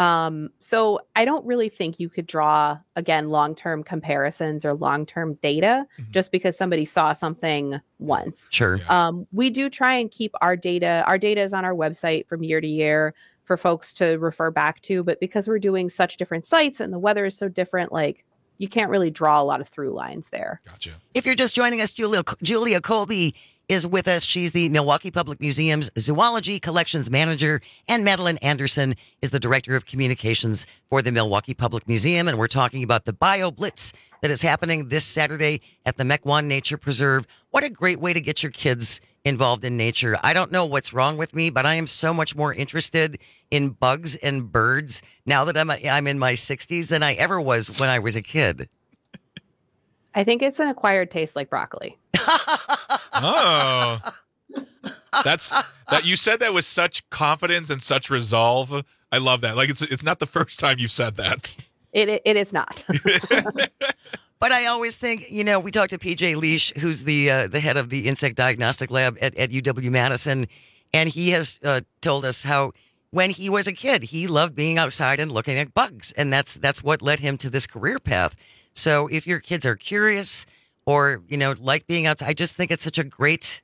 C: So I don't really think you could draw, again, long-term comparisons or long-term data just because somebody saw something once.
P: Sure.
C: We do try and keep our data. Our data is on our website from year to year for folks to refer back to. But because we're doing such different sites and the weather is so different, like you can't really draw a lot of through lines there.
Q: Gotcha.
P: If you're just joining us, Julia Colby is with us. She's the Milwaukee Public Museum's Zoology Collections Manager, and Madeline Anderson is the Director of Communications for the Milwaukee Public Museum. And we're talking about the Bio Blitz that is happening this Saturday at the Mequon Nature Preserve. What a great way to get your kids involved in nature. I don't know what's wrong with me, but I am so much more interested in bugs and birds now that I'm in my 60s than I ever was when I was a kid.
C: I think it's an acquired taste like broccoli.
Q: Oh, that you said that with such confidence and such resolve. I love that. Like it's not the first time you've said that.
C: It is not.
P: But I always think, we talked to PJ Leash, who's the head of the Insect Diagnostic Lab at UW-Madison, and he has told us how when he was a kid, he loved being outside and looking at bugs, and that's what led him to this career path. So if your kids are curious or, like being outside, I just think it's such a great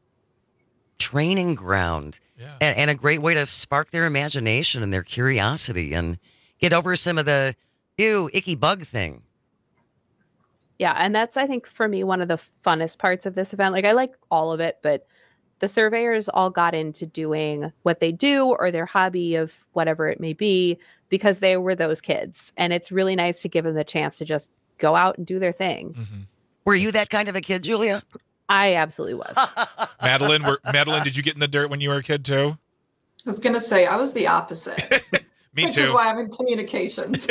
P: training ground and a great way to spark their imagination and their curiosity and get over some of the icky bug thing.
C: Yeah, and that's, I think, for me, one of the funnest parts of this event. Like, I like all of it, but the surveyors all got into doing what they do or their hobby of whatever it may be because they were those kids. And it's really nice to give them the chance to just go out and do their thing.
P: Mm-hmm. Were you that kind of a kid, Julia?
C: I absolutely was.
Q: Madeline, did you get in the dirt when you were a kid too?
L: I was going to say, I was the opposite.
Q: Me
L: which
Q: too.
L: Which is why I'm in communications.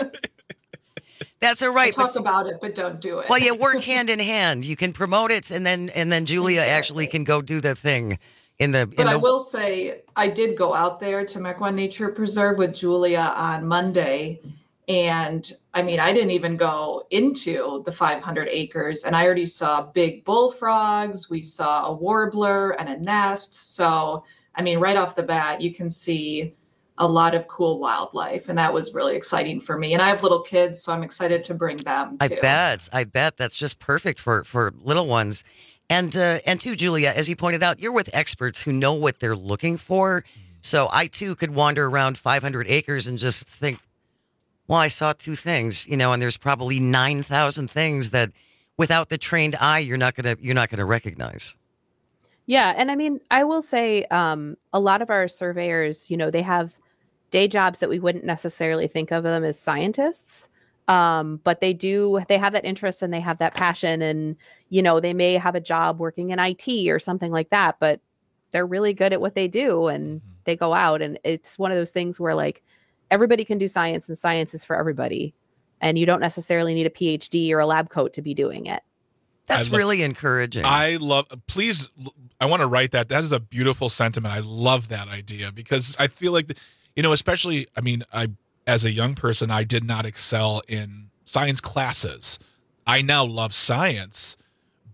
P: That's all right.
L: Talk about it, but don't do it.
P: Well, you work hand in hand. You can promote it, and then Julia actually can go do the thing.
L: I will say, I did go out there to Mequon Nature Preserve with Julia on Monday, and I mean, I didn't even go into the 500 acres, and I already saw big bullfrogs. We saw a warbler and a nest. So, I mean, right off the bat, you can see a lot of cool wildlife, and that was really exciting for me. And I have little kids, so I'm excited to bring them too.
P: I bet that's just perfect for little ones. And too, Julia, as you pointed out, you're with experts who know what they're looking for. So I too could wander around 500 acres and just think, well, I saw two things, and there's probably 9,000 things that without the trained eye, you're not gonna recognize.
C: Yeah. And I mean, I will say a lot of our surveyors, they have day jobs that we wouldn't necessarily think of them as scientists. But they have that interest and they have that passion, and, they may have a job working in IT or something like that, but they're really good at what they do and they go out, and it's one of those things where like everybody can do science and science is for everybody. And you don't necessarily need a PhD or a lab coat to be doing it.
P: That's really encouraging.
Q: I want to write that. That is a beautiful sentiment. I love that idea because I feel like, especially, I mean, as a young person, I did not excel in science classes. I now love science,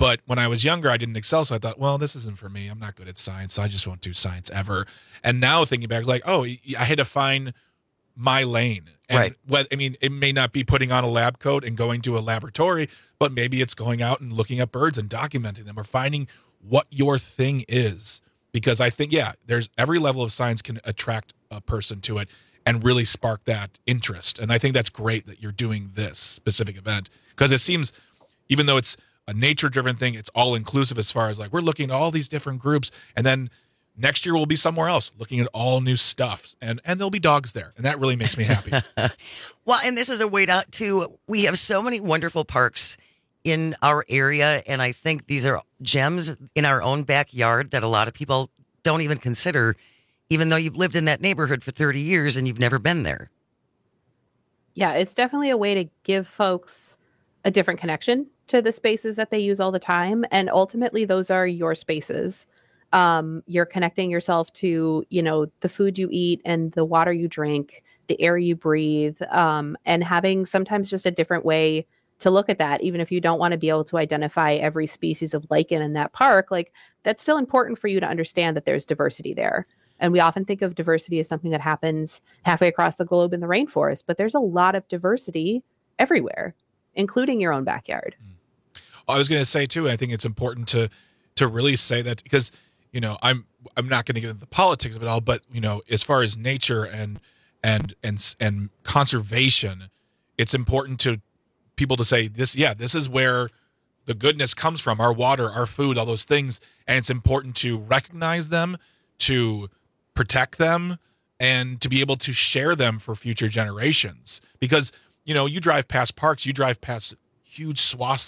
Q: But when I was younger, I didn't excel. So I thought, well, this isn't for me. I'm not good at science. So I just won't do science ever. And now thinking back, like, oh, I had to find my lane. And I mean, it may not be putting on a lab coat and going to a laboratory, but maybe it's going out and looking at birds and documenting them or finding what your thing is. Because I think, there's every level of science can attract a person to it and really spark that interest. And I think that's great that you're doing this specific event, because it seems, even though it's a nature-driven thing, it's all-inclusive as far as like, we're looking at all these different groups, and then next year we'll be somewhere else looking at all new stuff, and there'll be dogs there, and that really makes me happy.
P: Well, and this is a way to, we have so many wonderful parks in our area, and I think these are gems in our own backyard that a lot of people don't even consider, even though you've lived in that neighborhood for 30 years and you've never been there.
C: Yeah, it's definitely a way to give folks a different connection to the spaces that they use all the time. And ultimately, those are your spaces. You're connecting yourself to, the food you eat and the water you drink, the air you breathe, and having sometimes just a different way to look at that. Even if you don't want to be able to identify every species of lichen in that park, like, that's still important for you to understand that there's diversity there. And we often think of diversity as something that happens halfway across the globe in the rainforest, but there's a lot of diversity everywhere, including your own backyard.
Q: I was going to say too, I think it's important to really say that, because, I'm not going to get into the politics of it all, but, as far as nature and conservation, it's important to people to say this is where the goodness comes from, our water, our food, all those things. And it's important to recognize them, to protect them, and to be able to share them for future generations. Because, you drive past parks, you drive past huge swaths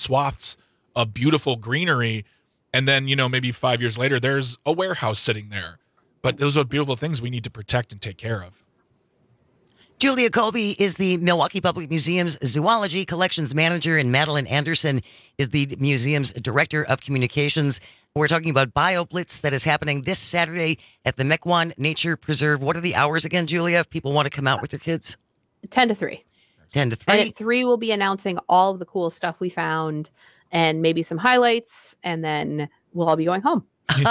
Q: of beautiful greenery, and then, maybe 5 years later, there's a warehouse sitting there. But those are beautiful things we need to protect and take care of.
P: Julia Colby is the Milwaukee Public Museum's Zoology Collections Manager, and Madeline Anderson is the museum's Director of Communications. We're talking about BioBlitz that is happening this Saturday at the Mequon Nature Preserve. What are the hours again, Julia, if people want to come out with their kids?
C: 10 to 3.
P: 10 to 3.
C: And at 3, we'll be announcing all of the cool stuff we found and maybe some highlights, and then we'll all be going home.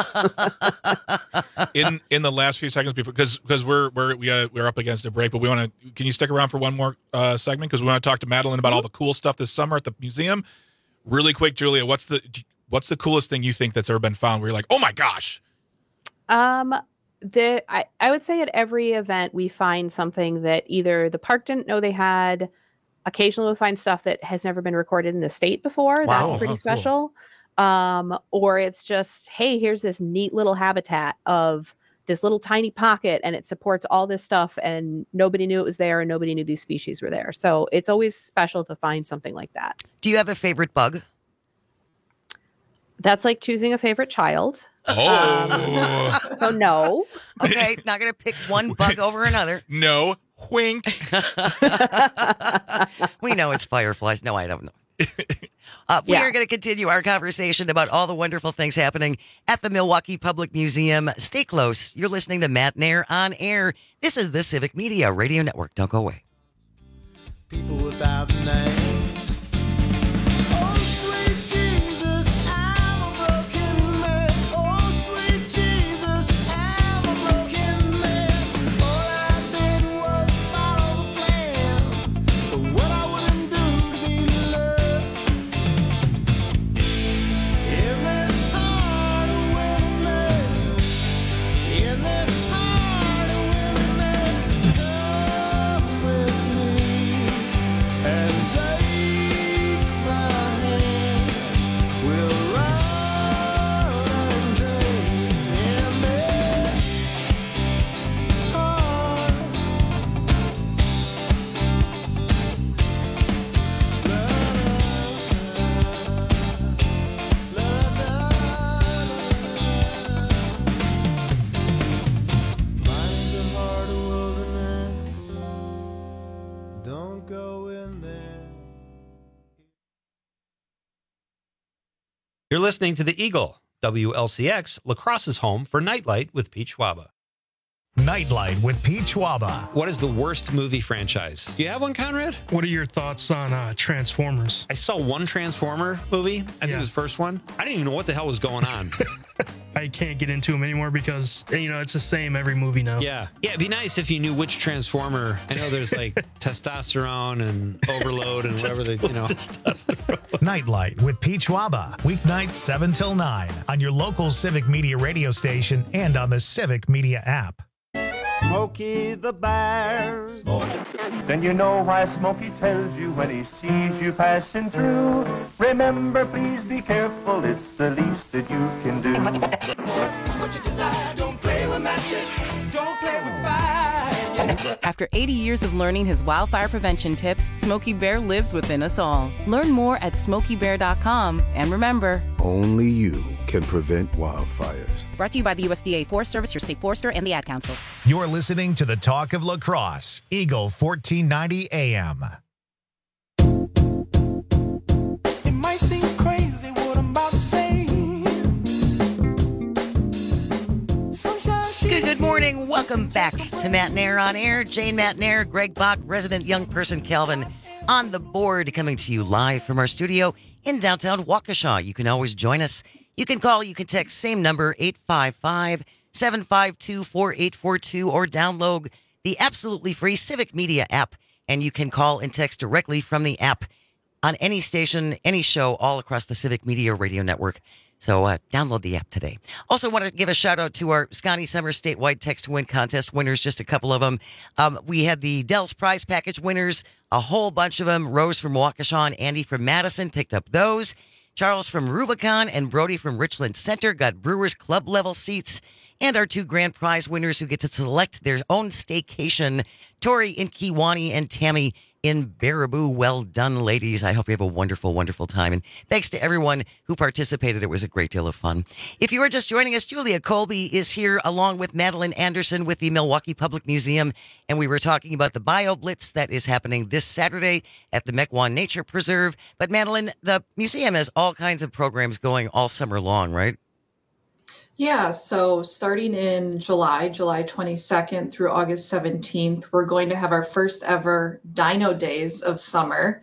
Q: in the last few seconds before, because we're up against a break, but can you stick around for one more segment, because we want to talk to Madeline about all the cool stuff this summer at the museum. Really quick, Julia, what's the coolest thing you think that's ever been found where you're like, oh my gosh?
C: I would say at every event we find something that either the park didn't know they had. Occasionally we'll find stuff that has never been recorded in the state before. Wow, that's pretty special. Cool. Or it's just, hey, here's this neat little habitat of this little tiny pocket, and it supports all this stuff, and nobody knew it was there, and nobody knew these species were there. So it's always special to find something like that.
P: Do you have a favorite bug?
C: That's like choosing a favorite child.
Q: Oh.
C: So no.
P: Okay, not going to pick one bug over another.
Q: No. Wink.
P: We know it's fireflies. No, I don't know. We are going to continue our conversation about all the wonderful things happening at the Milwaukee Public Museum. Stay close. You're listening to Matt Nair on Air. This is the Civic Media Radio Network. Don't go away.
M: People without a name. Oh, sweet Jesus, I'm a broken man. Oh, sweet Jesus, I'm a broken man. All I did was follow the plan. But what I wouldn't do to be loved. In this heart of wilderness, in this heart of wilderness, come with me and take my hand. We'll ride and dream in this heart. Mine's a heart of wilderness. Don't go in there.
N: You're listening to The Eagle, WLCX, La Crosse's home for Nightlight with Pete Schwaba.
A: Nightlight with Pete Schwaba.
N: What is the worst movie franchise? Do you have one, Conrad?
R: What are your thoughts on Transformers?
N: I saw one Transformer movie. I think it was the first one. I didn't even know what the hell was going on.
R: I can't get into them anymore because, it's the same every movie now.
N: Yeah. Yeah, it'd be nice if you knew which Transformer. I know there's like testosterone and overload and whatever they,
A: Nightlight with Pete Schwaba. Weeknights 7 till 9 on your local Civic Media radio station and on the Civic Media app.
M: Smokey the Bear. Then you know why Smokey tells you when he sees you passing through. Remember, please be careful, it's the least that you can do. What you desire, don't play with matches, don't play with fire.
S: After 80 years of learning his wildfire prevention tips, Smokey Bear lives within us all. Learn more at SmokeyBear.com. And remember,
T: only you can prevent wildfires.
S: Brought to you by the USDA Forest Service, your state forester, and the Ad Council.
A: You're listening to the Talk of La Crosse, Eagle 1490 AM.
M: It might seem crazy what I'm about to say.
P: Good morning. Welcome back to Matt Nair on Air. Jane Matt Nair, Greg Bach, resident young person Calvin on the board, coming to you live from our studio in downtown Waukesha. You can always join us. You can call, you can text, same number, 855-752-4842, or download the absolutely free Civic Media app, and you can call and text directly from the app on any station, any show, all across the Civic Media radio network. So download the app today. Also want to give a shout out to our Scotty Summer statewide text to win contest winners, just a couple of them. We had the Dell's prize package winners, a whole bunch of them. Rose from Waukesha and Andy from Madison picked up those. Charles from Rubicon and Brody from Richland Center got Brewers Club level seats. And our two grand prize winners who get to select their own staycation, Tori in Kewanee and Tammy in Baraboo. Well done, ladies. I hope you have a wonderful, wonderful time. And thanks to everyone who participated. It was a great deal of fun. If you are just joining us, Julia Colby is here along with Madeline Anderson with the Milwaukee Public Museum. And we were talking about the Bio Blitz that is happening this Saturday at the Mequon Nature Preserve. But Madeline, the museum has all kinds of programs going all summer long, right?
L: Yeah, so starting in July 22nd through August 17th, we're going to have our first ever Dino Days of summer.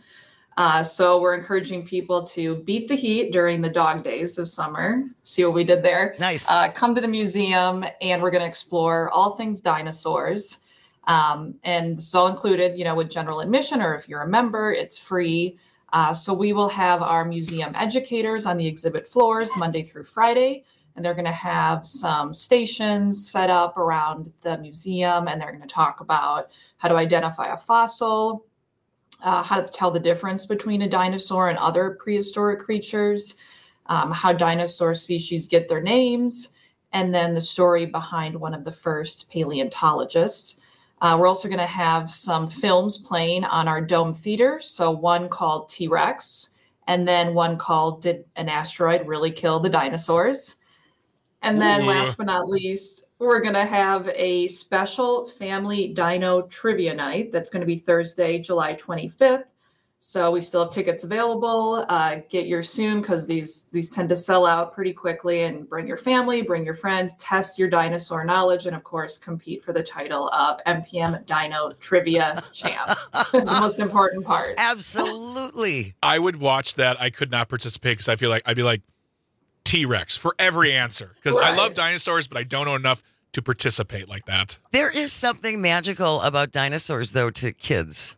L: So we're encouraging people to beat the heat during the dog days of summer. See what we did there?
P: Nice.
L: Come to the museum, and we're going to explore all things dinosaurs. And it's all included, with general admission, or if you're a member, it's free. So we will have our museum educators on the exhibit floors Monday through Friday. And they're going to have some stations set up around the museum, and they're going to talk about how to identify a fossil, how to tell the difference between a dinosaur and other prehistoric creatures, how dinosaur species get their names, and then the story behind one of the first paleontologists. We're also going to have some films playing on our dome theater. So one called T-Rex, and then one called Did an Asteroid Really Kill the Dinosaurs? And then last but not least, we're going to have a special family dino trivia night. That's going to be Thursday, July 25th. So we still have tickets available. Get yours soon because these tend to sell out pretty quickly. And bring your family, bring your friends, test your dinosaur knowledge, and of course, compete for the title of MPM Dino Trivia Champ. The most important part.
P: Absolutely.
Q: I would watch that. I could not participate because I feel like I'd be like T-Rex for every answer because I love dinosaurs, but I don't know enough to participate like that.
P: There is something magical about dinosaurs, though, to kids.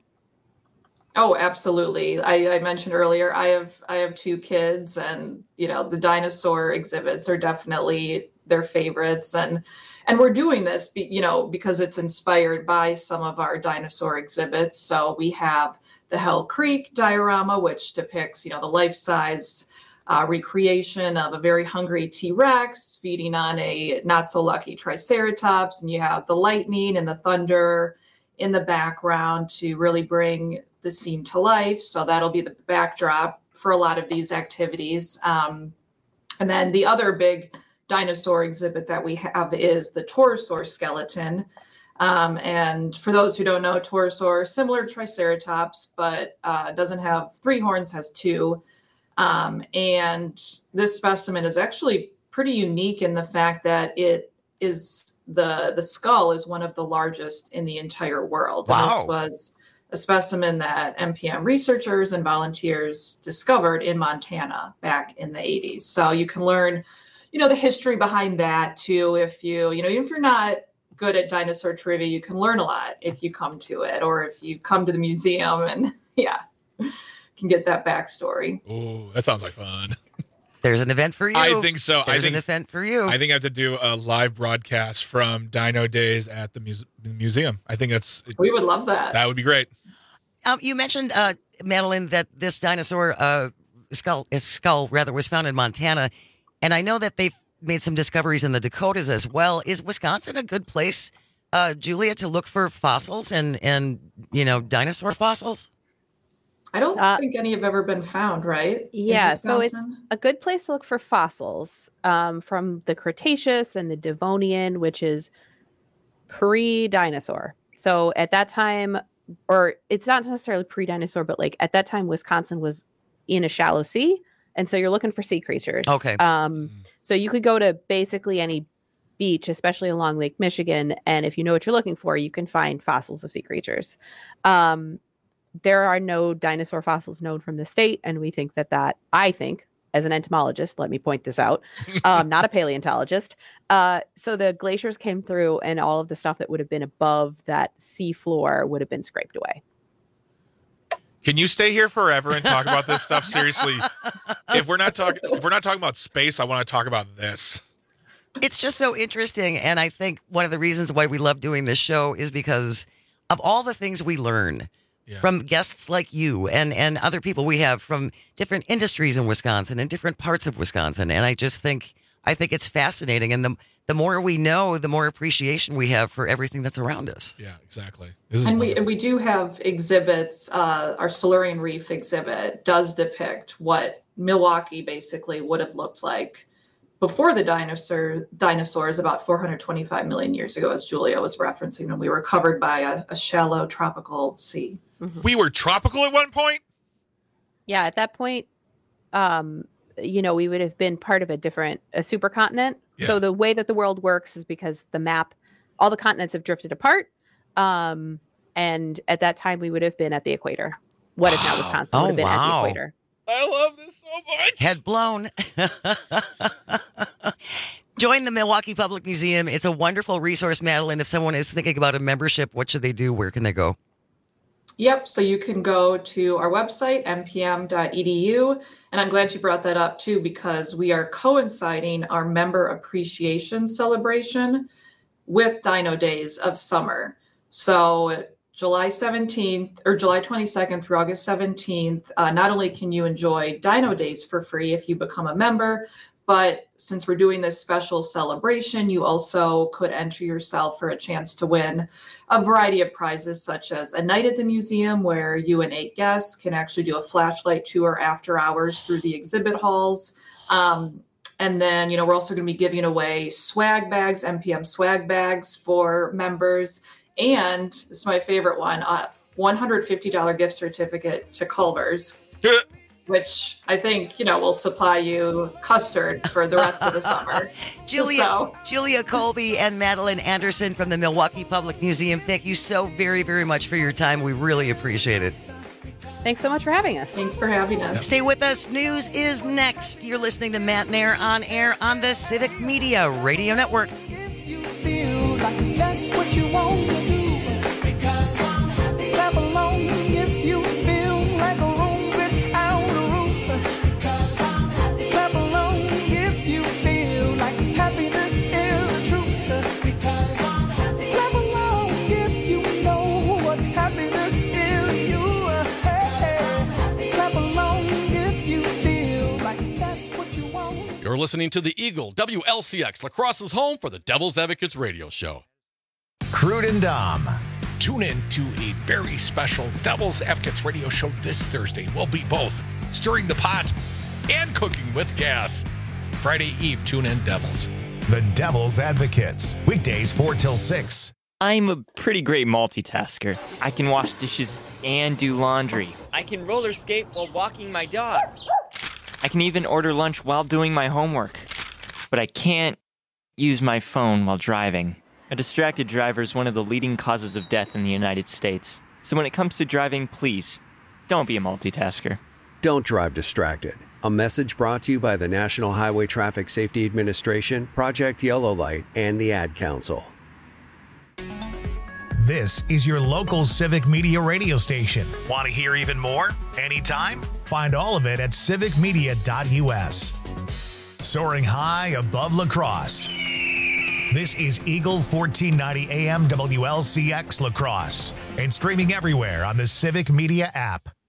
L: Oh, absolutely. I mentioned earlier, I have two kids, and the dinosaur exhibits are definitely their favorites, and we're doing this because it's inspired by some of our dinosaur exhibits. So we have the Hell Creek diorama, which depicts the life-size recreation of a very hungry T-Rex feeding on a not so lucky Triceratops, and you have the lightning and the thunder in the background to really bring the scene to life. So that'll be the backdrop for a lot of these activities. And then the other big dinosaur exhibit that we have is the Torosaur skeleton. And for those who don't know, Torosaur, similar to Triceratops, but doesn't have 3 horns, has 2. And this specimen is actually pretty unique in the fact that it is the skull is one of the largest in the entire world.
P: Wow.
L: And this was a specimen that MPM researchers and volunteers discovered in Montana back in the 80s. So you can learn, the history behind that too. If even if you're not good at dinosaur trivia, you can learn a lot if you come to it, or if you come to the museum and can get that backstory.
Q: Oh, that sounds like fun.
P: There's an event for you.
Q: I think so.
P: There's an event for you.
Q: I think I have to do a live broadcast from Dino Days at the museum. I think
L: we would love that.
Q: That would be great.
P: You mentioned, Madeline, that this dinosaur skull was found in Montana, and I know that they've made some discoveries in the Dakotas as well. Is Wisconsin a good place, Julia, to look for fossils and dinosaur fossils?
L: I don't think any have ever been found, right?
C: Yeah, so it's a good place to look for fossils from the Cretaceous and the Devonian, which is pre-dinosaur. So at that time, or it's not necessarily pre-dinosaur, but like at that time, Wisconsin was in a shallow sea. And so you're looking for sea creatures.
P: Okay.
C: So you could go to basically any beach, especially along Lake Michigan. And if you know what you're looking for, you can find fossils of sea creatures. There are no dinosaur fossils known from the state. And we think that I think, as an entomologist, let me point this out, not a paleontologist. So the glaciers came through and all of the stuff that would have been above that sea floor would have been scraped away.
Q: Can you stay here forever and talk about this stuff? Seriously, if we're not talking about space, I want to talk about this.
P: It's just so interesting. And I think one of the reasons why we love doing this show is because of all the things we learn from guests like you and other people we have from different industries in Wisconsin and different parts of Wisconsin. And I think it's fascinating. And the more we know, the more appreciation we have for everything that's around us.
Q: Yeah, exactly.
L: And we do have exhibits. Our Silurian Reef exhibit does depict what Milwaukee basically would have looked like before the dinosaurs about 425 million years ago, as Julia was referencing, when we were covered by a shallow tropical sea.
C: Mm-hmm.
Q: We were tropical at one point?
C: Yeah, at that point, we would have been part of a supercontinent. Yeah. So the way that the world works is because the map, all the continents have drifted apart. And at that time, we would have been at the equator. What is now Wisconsin would have been at the equator.
Q: I love this so much.
P: Head blown. Join the Milwaukee Public Museum. It's a wonderful resource, Madeline. If someone is thinking about a membership, what should they do? Where can they go?
L: Yep. So you can go to our website, mpm.edu. And I'm glad you brought that up, too, because we are coinciding our member appreciation celebration with Dino Days of Summer. So July 17th or July 22nd through August 17th, not only can you enjoy Dino Days for free if you become a member, but since we're doing this special celebration, you also could enter yourself for a chance to win a variety of prizes, such as a night at the museum where you and 8 guests can actually do a flashlight tour after hours through the exhibit halls. And then, we're also going to be giving away swag bags, MPM swag bags for members. And this is my favorite one, $150 gift certificate to Culver's. Which I think, will supply you custard for the rest of the summer.
P: Julia Colby and Madeline Anderson from the Milwaukee Public Museum, thank you so very, very much for your time. We really appreciate it.
C: Thanks so much for having us.
L: Thanks for having us.
P: Stay with us. News is next. You're listening to Matt and Air on air on the Civic Media Radio Network.
M: If you feel like that's what you want to do, because I'm happy. Clap along if you feel like a room without a roof, because I'm happy. Clap along if you feel like happiness is the truth, because I'm happy. Clap along if you know what happiness is. Clap along if you feel like that's what you want.
B: You're listening to the Eagle WLCX, La Crosse's home for the Devil's Advocates radio show.
A: Crude and Dom.
Q: Tune in to a very special Devil's Advocates radio show this Thursday. We'll be both stirring the pot and cooking with gas. Friday Eve, tune in, Devils.
A: The Devil's Advocates. Weekdays 4 till 6.
D: I'm a pretty great multitasker. I can wash dishes and do laundry. I can roller skate while walking my dog. I can even order lunch while doing my homework. But I can't use my phone while driving. A distracted driver is one of the leading causes of death in the United States. So when it comes to driving, please, don't be a multitasker.
E: Don't drive distracted. A message brought to you by the National Highway Traffic Safety Administration, Project Yellow Light, and the Ad Council.
A: This is your local Civic Media radio station. Want to hear even more? Anytime? Find all of it at civicmedia.us. Soaring high above La Crosse. This is Eagle 1490 AM WLCX La Crosse and streaming everywhere on the Civic Media app.